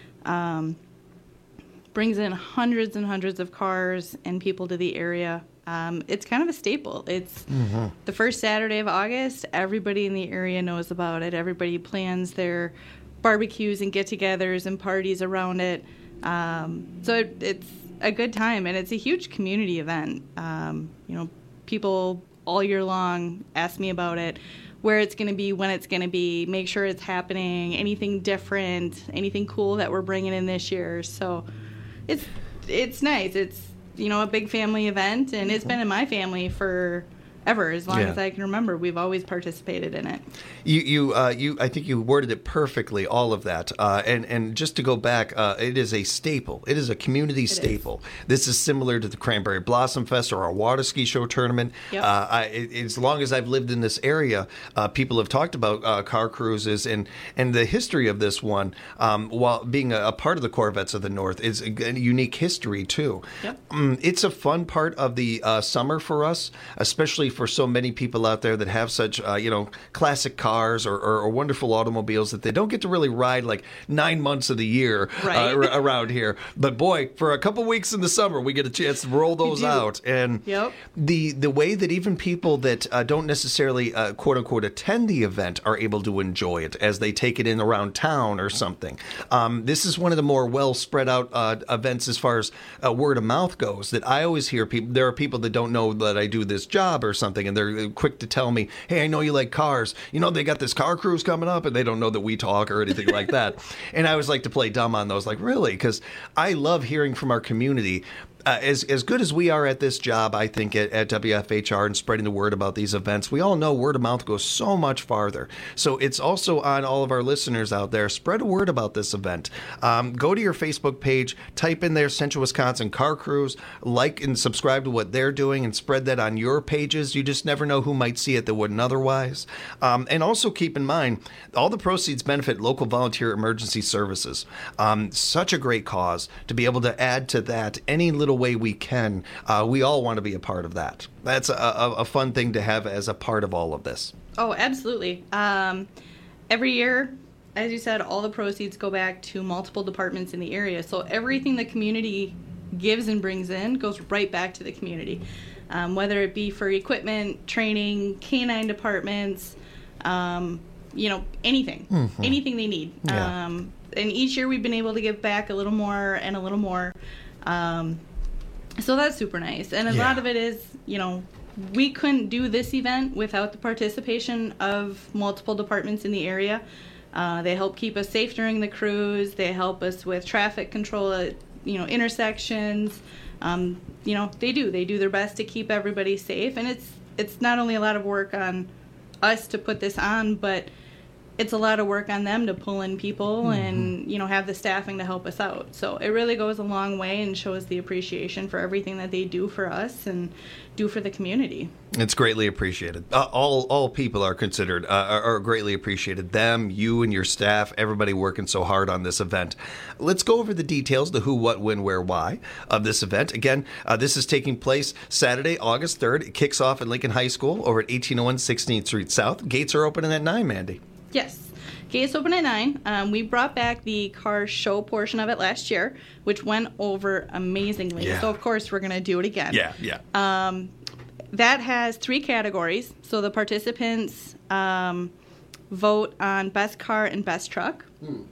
Um, brings in hundreds and hundreds of cars and people to the area. Um, it's kind of a staple. It's mm-hmm. the first Saturday of August. Everybody in the area knows about it. Everybody plans their barbecues and get-togethers and parties around it. Um, so it, it's a good time, and it's a huge community event. Um, you know, people all year long ask me about it, where it's going to be, when it's going to be, make sure it's happening, anything different, anything cool that we're bringing in this year. So it's it's nice. It's, you know, a big family event, and it's been in my family for ever, as long yeah. as I can remember. We've always participated in it. You, you, uh, you. I think you worded it perfectly. All of that, uh, and and just to go back, uh, it is a staple. It is a community it staple. Is. This is similar to the Cranberry Blossom Fest or our water ski show tournament. Yep. Uh, I, it, as long as I've lived in this area, uh, people have talked about uh, car cruises and and the history of this one. Um, while being a, a part of the Corvettes of the North, is a, a unique history too. Yep. Um, it's a fun part of the uh, summer for us, especially for so many people out there that have such, uh, you know, classic cars or, or, or wonderful automobiles that they don't get to really ride like nine months of the year right. uh, around here. But boy, for a couple weeks in the summer, we get a chance to roll those out. And yep. the the way that even people that uh, don't necessarily, uh, quote unquote, attend the event are able to enjoy it as they take it in around town or something. Um, this is one of the more well spread out uh, events as far as uh, word of mouth goes that I always hear people. There are people that don't know that I do this job or something. Something, and they're quick to tell me, hey, I know you like cars. You know, they got this car cruise coming up, and they don't know that we talk or anything like that. And I always like to play dumb on those, like, really? Because I love hearing from our community. Uh, as as good as we are at this job, I think, at, at W F H R and spreading the word about these events, we all know word of mouth goes so much farther. So it's also on all of our listeners out there. Spread a word about this event. Um, go to your Facebook page, type in there Central Wisconsin Car Cruise, like and subscribe to what they're doing, and spread that on your pages. You just never know who might see it that wouldn't otherwise. Um, and also keep in mind, all the proceeds benefit local volunteer emergency services. Um, such a great cause to be able to add to that any little way we can. Uh, we all want to be a part of that. That's a, a, a fun thing to have as a part of all of this. Oh, absolutely. Um, every year, as you said, all the proceeds go back to multiple departments in the area. So everything the community gives and brings in goes right back to the community. um, whether it be for equipment, training, canine departments, um, you know, anything, Mhm. anything they need. Yeah. Um, and each year we've been able to give back a little more and a little more. Um, so that's super nice. And a Yeah. lot of it is, you know, we couldn't do this event without the participation of multiple departments in the area. Uh, they help keep us safe during the cruise. They help us with traffic control at, you know, intersections. Um, you know, they do. They do their best to keep everybody safe. And it's it's not only a lot of work on us to put this on, but it's a lot of work on them to pull in people Mhm. and, you know, have the staffing to help us out. So it really goes a long way and shows the appreciation for everything that they do for us and do for the community. It's greatly appreciated. Uh, all all people are considered, uh, are, are greatly appreciated. Them, you and your staff, everybody working so hard on this event. Let's go over the details, the who, what, when, where, why of this event. Again, uh, this is taking place Saturday, August third. It kicks off at Lincoln High School over at eighteen oh one sixteenth Street South. Gates are opening at nine, Mandy. Yes. Gates open at nine. Um, we brought back the car show portion of it last year, which went over amazingly. Yeah. So, of course, we're going to do it again. Yeah, yeah. Um, that has three categories. So the participants um, vote on best car and best truck.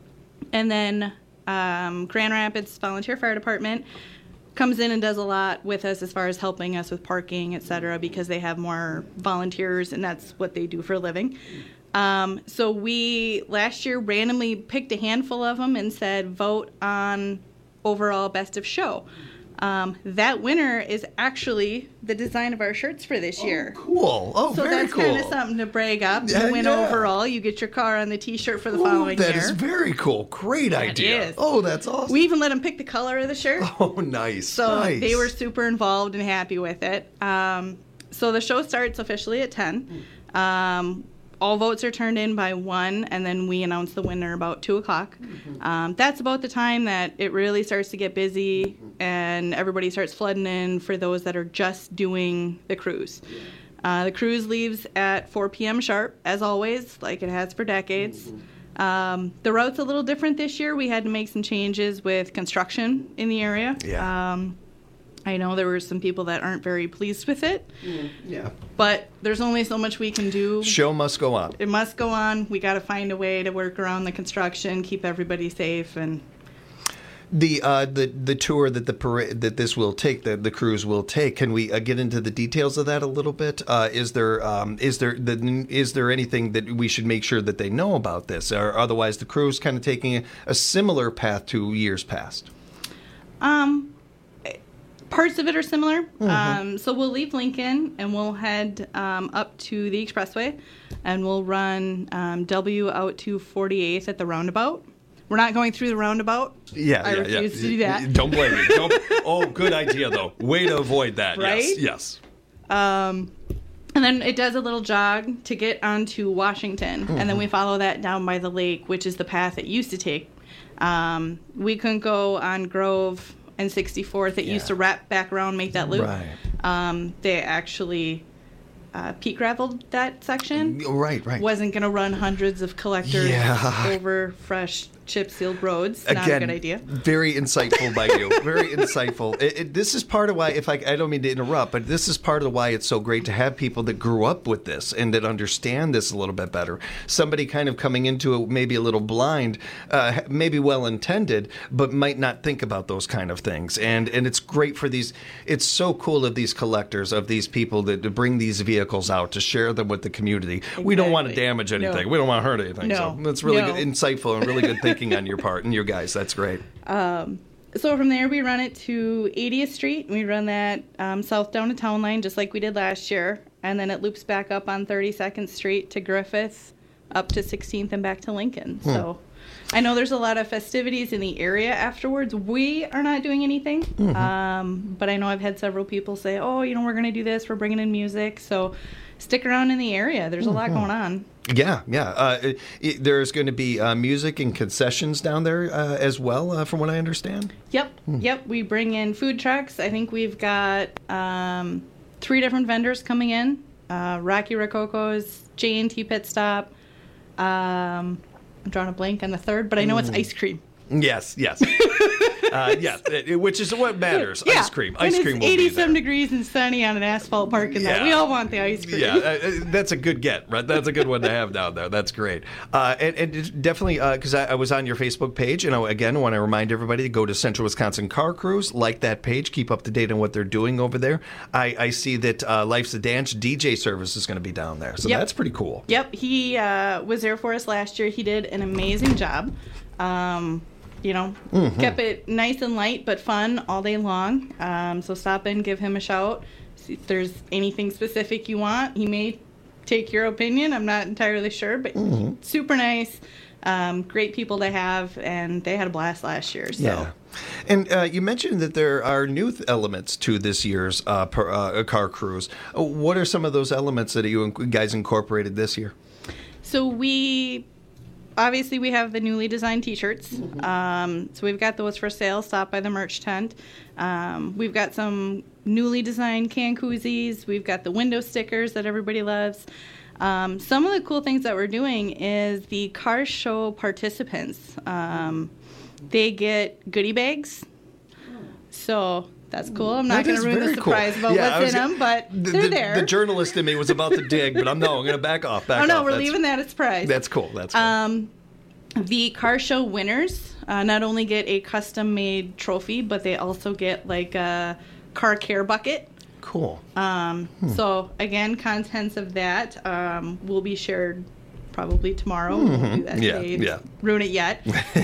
And then um, Grand Rapids Volunteer Fire Department comes in and does a lot with us as far as helping us with parking, et cetera, because they have more volunteers and that's what they do for a living. Um, so we last year randomly picked a handful of them and said vote on overall best of show. Um, that winner is actually the design of our shirts for this year. Cool. Oh, so very that's cool. kind of something to brag up. Yeah, You win yeah. overall, you get your car on the T-shirt for the Ooh, following that year. is very cool. Great That idea. is. Oh, that's awesome. We even let them pick the color of the shirt. Oh, nice. So nice. they were super involved and happy with it. Um, so the show starts officially at ten. Um, all votes are turned in by one, and then we announce the winner about two o'clock. Um, that's about the time that it really starts to get busy, and everybody starts flooding in for those that are just doing the cruise. Uh, the cruise leaves at four p.m. sharp, as always, like it has for decades. Um, the route's a little different this year. We had to make some changes with construction in the area. Yeah. Um, I know there were some people that aren't very pleased with it, Yeah. but there's only so much we can do. Show must go on. It must go on. We got to find a way to work around the construction, keep everybody safe, and The uh, the the tour that the parade that this will take, that the cruise will take. Can we uh, get into the details of that a little bit? Uh, is there um, is there the, is there anything that we should make sure that they know about this, or otherwise the cruise kind of taking a, a similar path to years past? um, parts of it are similar. Mhm. Um, so we'll leave Lincoln and we'll head um, up to the expressway, and we'll run um, W out to forty-eighth at the roundabout. We're not going through the roundabout. Yeah, I yeah, refuse yeah. to do that. Don't blame me. Don't, oh, good idea though. Way to avoid that. Right? Yes, yes. Um, and then it does a little jog to get onto Washington, and then we follow that down by the lake, which is the path it used to take. Um, we couldn't go on Grove and sixty-fourth. It used to wrap back around, make that loop. Right. Um, they actually uh, peat graveled that section. Right, right. Wasn't going to run hundreds of collectors Yeah. over fresh chip-sealed roads. Not a Again, good idea. very insightful by you. Very insightful. It, it, this is part of why, if I, I don't mean to interrupt, but this is part of why it's so great to have people that grew up with this and that understand this a little bit better. Somebody kind of coming into it maybe a little blind, uh, maybe well-intended, but might not think about those kind of things. And and it's great for these, it's so cool of these collectors, of these people that to bring these vehicles out, to share them with the community. We don't want to Exactly. damage No. anything. We don't want to hurt anything. No. So that's really No. good, insightful and really good thinking on your part and your guys. That's great. Um, so from there, we run it to eightieth Street. We run that um, south down to Town Line, just like we did last year. And then it loops back up on thirty-second Street to Griffith, up to sixteenth and back to Lincoln. Hmm. So I know there's a lot of festivities in the area afterwards. We are not doing anything. Mhm. Um, but I know I've had several people say, oh, you know, we're going to do this. We're bringing in music. So stick around in the area. There's a lot Mhm. going on. Yeah, yeah. Uh, it, it- there's going to be uh, music and concessions down there uh, as well, uh, from what I understand. Yep, Hmm. yep. We bring in food trucks. I think we've got um, three different vendors coming in. Uh, Rocky Rococo's, J and T Pit Stop. Um, I'm drawing a blank on the third, but I know it's Mm. ice cream. Yes, yes. Uh, yeah, it- which is what matters. Yeah. Ice cream. When Ice it's cream will be there. eighty-some degrees and sunny on an asphalt parking lot. Yeah. We all want the ice cream. Yeah, uh, uh, that's a good get, right? That's a good one to have down there. That's great. Uh, and, and it's definitely, because I, I was on your Facebook page, and I, again, want to remind everybody to go to Central Wisconsin Car Cruise, like that page, keep up to date on what they're doing over there. I, I see that uh, Life's a Dance D J service is going to be down there, so Yep. that's pretty cool. Yep, he uh, was there for us last year. He did an amazing job. Um, you know, Mhm. kept it nice and light but fun all day long. Um, so stop in, give him a shout. See if there's anything specific you want. He may take your opinion. I'm not entirely sure, but Mhm. super nice. Um, great people to have, and they had a blast last year. So. Yeah. And uh, you mentioned that there are new th- elements to this year's uh, per, uh, car cruise. Uh, What are some of those elements that you inc- guys incorporated this year? So we obviously we have the newly designed T-shirts. Um, so we've got those for sale. Stop by the merch tent. Um, we've got some newly designed can koozies. We've got the window stickers that everybody loves. Um, some of the cool things that we're doing is the car show participants. Um, they get goodie bags. So that's cool. I'm not That going is to ruin the very cool. surprise about Yeah, I what's was in them, but The, they're the- there. the journalist in me was about to dig, but I'm no, I'm going to back off. Back oh no, off. we're That's- leaving that a surprise. That's cool. That's cool. Um, the car show winners uh, not only get a custom made trophy, but they also get like a car care bucket. Cool. Um, Hmm. So again, contents of that um, will be shared probably tomorrow. We won't do Mhm. that Yeah, today. yeah. Ruin it yet.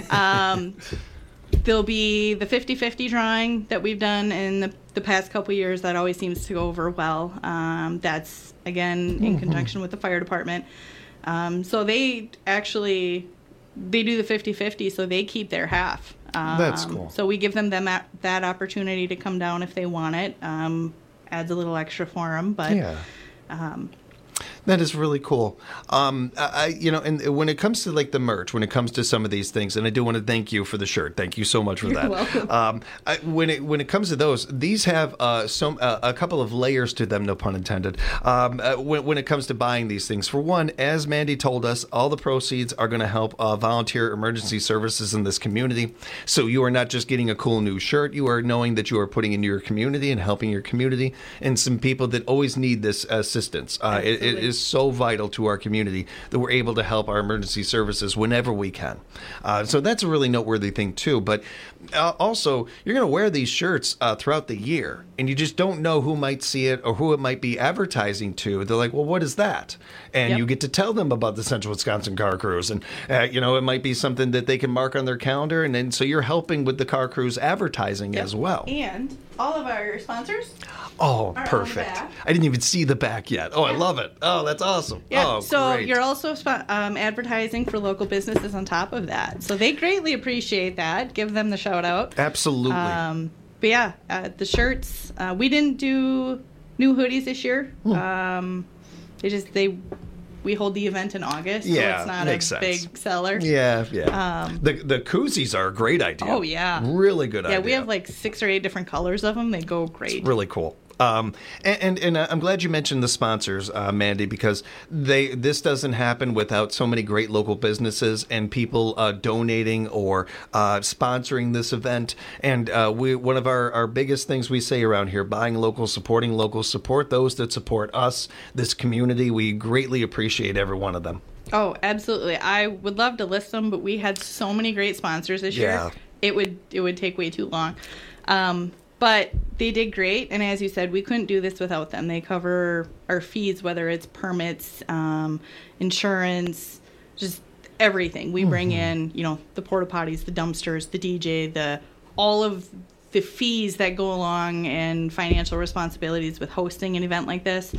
um, there'll be the fifty-fifty drawing that we've done in the, the past couple years. That always seems to go over well. Um, that's again in Mhm. conjunction with the fire department. Um, so they actually they do the fifty-fifty, so they keep their half. Um, That's cool. So we give them them that, that opportunity to come down if they want it. Um, adds a little extra for them, but Yeah. um, That is really cool. Um, I, I- you know, and when it comes to like the merch, when it comes to some of these things, and I do want to thank you for the shirt. Thank you so much for You're that. welcome. Um, I, when it when it comes to those, these have uh, some uh, a couple of layers to them. No pun intended. Um, uh, when when it comes to buying these things, for one, as Mandy told us, all the proceeds are going to help uh, volunteer emergency services in this community. So you are not just getting a cool new shirt; you are knowing that you are putting into your community and helping your community and some people that always need this assistance. Uh, it, it is so vital to our community that we're able to help our emergency services whenever we can. Uh, so that's a really noteworthy thing too. But uh, also, you're going to wear these shirts uh, throughout the year, and you just don't know who might see it or who it might be advertising to. They're like, well, what is that? And Yep. you get to tell them about the Central Wisconsin Car Cruise. And, uh, you know, it might be something that they can mark on their calendar. And then so you're helping with the Car Cruise advertising as well. and all of our sponsors. Oh, Are on the perfect. back. I didn't even see the back yet. Oh, I love it. Oh, that's awesome. Yeah. Oh, so great. you're also spo- um, advertising for local businesses on top of that. So they greatly appreciate that. Give them the shout out. Absolutely. Um, but yeah, uh, the shirts. Uh, we didn't do new hoodies this year. Hmm. Um, they just they we hold the event in August, so Yeah, it's not makes a sense. big seller. Yeah, yeah. Um, the the koozies are a great idea. Oh yeah. Really good yeah, idea. we have like six or eight different colors of them. They go great. Really cool. Um, and and, and uh, I'm glad you mentioned the sponsors, uh, Mandy, because they this doesn't happen without so many great local businesses and people uh, donating or uh, sponsoring this event. And uh, we one of our, our biggest things we say around here: buying local, supporting local, support those that support us, this community. We greatly appreciate every one of them. Oh, absolutely. I would love to list them, but we had so many great sponsors this Yeah. year. It would it would take way too long. Um, but they did great, and as you said, we couldn't do this without them. They cover our fees, whether it's permits, um, insurance, just everything. We bring Mm-hmm. in, you know, the porta potties, the dumpsters, the D J, the all of the fees that go along and financial responsibilities with hosting an event like this.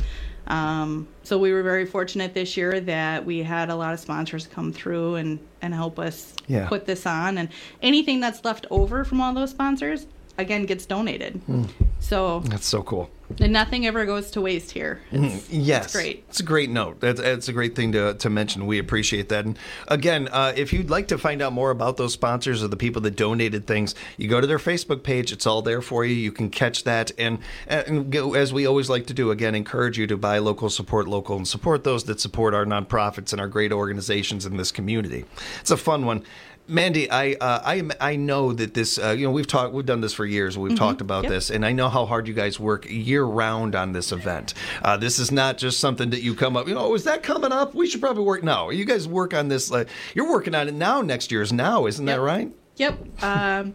Um, so we were very fortunate this year that we had a lot of sponsors come through and, and help us Yeah. put this on. And anything that's left over from all those sponsors, again, gets donated. Mm. So That's so cool. and nothing ever goes to waste here. It's, Mhm. Yes, it's great. It's a great note. That's, that's a great thing to, to mention. We appreciate that. And again, uh, if you'd like to find out more about those sponsors or the people that donated things, you go to their Facebook page. It's all there for you. You can catch that. And, and go, as we always like to do, again, encourage you to buy local, support local, and support those that support our nonprofits and our great organizations in this community. It's a fun one. Mandy, I uh, I I know that this. Uh, you know, we've talked, we've done this for years. We've Mhm. talked about Yep. this, and I know how hard you guys work year round on this event. Uh, this is not just something that you come up. You know, is that coming up? We should probably work. No, you guys work on this. Uh, you're working on it now. Next year's now, isn't that right? Yep. Um,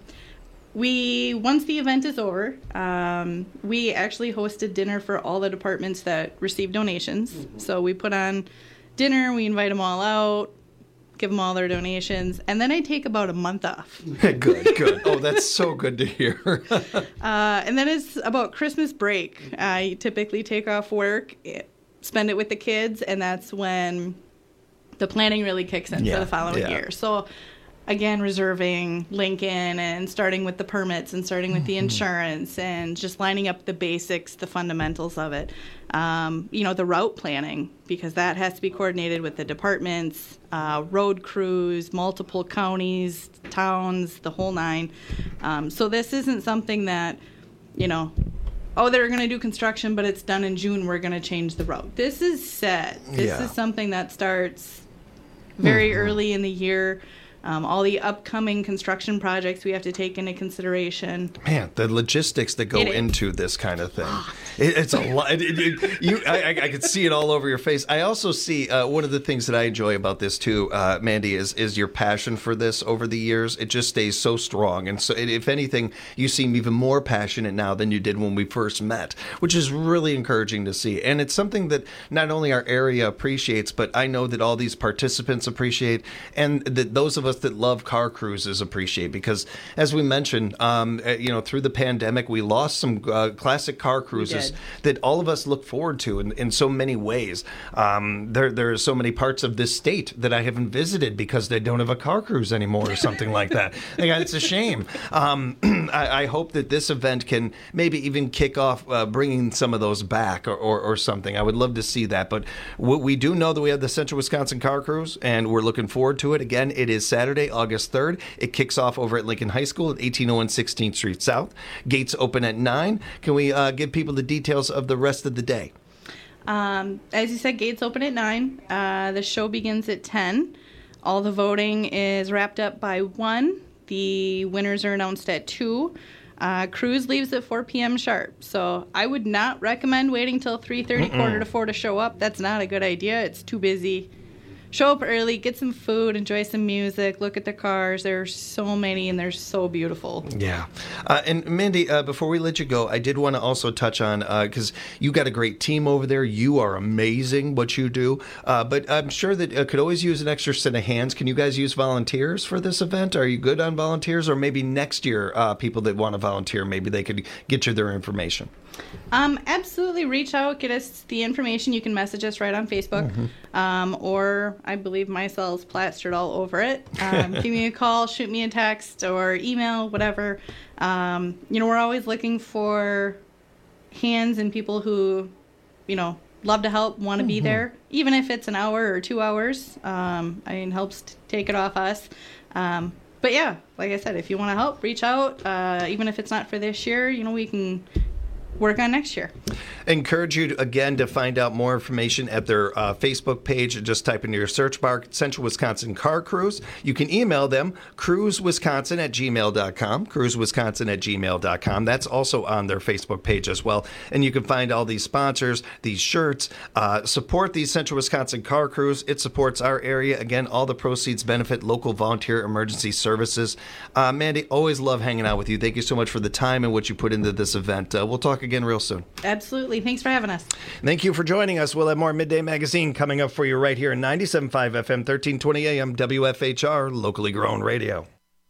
we once the event is over, um, we actually hosted dinner for all the departments that received donations. So we put on dinner. We invite them all out, give them all their donations, and then I take about a month off. Good, good. Oh, that's so good to hear. Uh, and then it's about Christmas break. I typically take off work, eh, spend it with the kids, and that's when the planning really kicks in Yeah, for the following yeah. year. So, again, reserving Lincoln and starting with the permits and starting with the insurance and just lining up the basics, the fundamentals of it. Um, you know, the route planning, because that has to be coordinated with the departments, uh, road crews, multiple counties, towns, the whole nine. Um, so this isn't something that, you know, oh, they're going to do construction, but it's done in June, we're going to change the route. This is set. This Yeah. is something that starts very Mhm. early in the year. Um, all the upcoming construction projects we have to take into consideration. Man, the logistics that go It is. into this kind of thing. It, it's a lot. It, it, you, I, I, I could see it all over your face. I also see uh, one of the things that I enjoy about this too, uh, Mandy, is is your passion for this over the years. It just stays so strong. And so, it, if anything, you seem even more passionate now than you did when we first met, which is really encouraging to see. And it's something that not only our area appreciates, but I know that all these participants appreciate, and that those of us that love car cruises appreciate, because as we mentioned, um, uh, you know, through the pandemic, we lost some uh, classic car cruises did. that all of us look forward to in, in so many ways. Um, there, there are so many parts of this state that I haven't visited because they don't have a car cruise anymore or something like that. Like, it's a shame. Um, I, I hope that this event can maybe even kick off uh, bringing some of those back or, or, or something. I would love to see that. But what we do know that we have the Central Wisconsin Car Cruise, and we're looking forward to it. Again, it is Saturday, August third. It kicks off over at Lincoln High School at eighteen oh one sixteenth Street South. Gates open at nine. Can we uh, give people the details of the rest of the day? Um, as you said, gates open at nine. Uh, the show begins at ten. All the voting is wrapped up by one. The winners are announced at two. Uh, cruise leaves at four p.m. sharp. So I would not recommend waiting till three thirty, Mm-mm. quarter to four to show up. That's not a good idea. It's too busy. Show up early, get some food, enjoy some music, look at the cars. There's so many, and they're so beautiful. Yeah. Uh, and Mandy, uh, before we let you go, I did want to also touch on, because you got a great team over there. You are amazing what you do. Uh, but I'm sure that uh, could always use an extra set of hands. Can you guys use volunteers for this event? Are you good on volunteers? Or maybe next year, uh, people that want to volunteer, maybe they could get you their information. Um, absolutely. Reach out, get us the information. You can message us right on Facebook, Mhm. um, or I believe my cell's plastered all over it. Um, give me a call, shoot me a text, or email, whatever. Um, you know, we're always looking for hands and people who, you know, love to help, want to be Mhm. there, even if it's an hour or two hours. Um, I mean, helps t- take it off us. Um, but yeah, like I said, if you want to help, reach out. Uh, even if it's not for this year, you know, we can work on next year. Encourage you to, again, to find out more information at their uh, Facebook page. Just type into your search bar Central Wisconsin Car Cruise. You can email them cruisewisconsin at gmail dot com, cruisewisconsin at gmail dot com. That's also on their Facebook page as well. And you can find all these sponsors, these shirts, uh, support the Central Wisconsin Car Cruise. It supports our area. Again, all the proceeds benefit local volunteer emergency services. Uh, Mandy, always love hanging out with you. Thank you so much for the time and what you put into this event. Uh, we'll talk again real soon. Absolutely. Thanks for having us. Thank you for joining us. We'll have more Midday Magazine coming up for you right here at ninety-seven point five F M, thirteen twenty A M, W F H R, locally grown radio.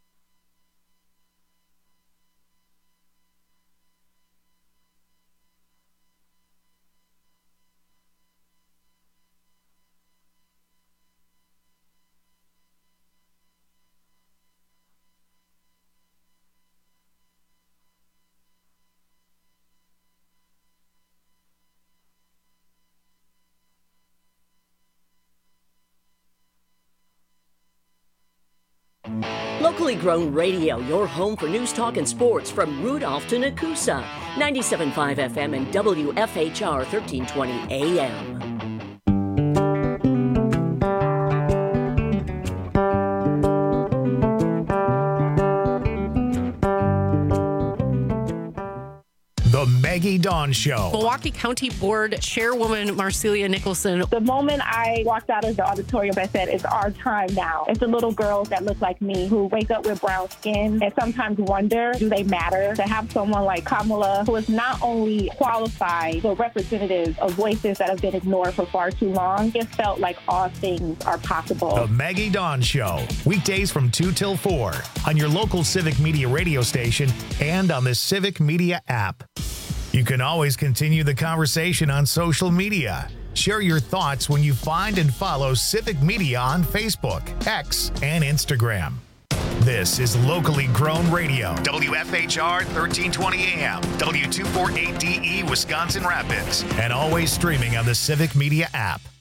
Locally grown radio, your home for news, talk, and sports from Rudolph to Nakusa. ninety-seven point five F M and W F H R thirteen twenty A M. The Maggie Dawn Show. Milwaukee County Board Chairwoman Marcelia Nicholson. The moment I walked out of the auditorium, I said, it's our time now. It's the little girls that look like me who wake up with brown skin and sometimes wonder, do they matter? To have someone like Kamala, who is not only qualified, but representative of voices that have been ignored for far too long, it felt like all things are possible. The Maggie Dawn Show. Weekdays from two till four on your local Civic Media radio station and on the Civic Media app. You can always continue the conversation on social media. Share your thoughts when you find and follow Civic Media on Facebook, X, and Instagram. This is locally grown radio. W F H R thirteen twenty A M, W two forty-eight D E, Wisconsin Rapids, and always streaming on the Civic Media app.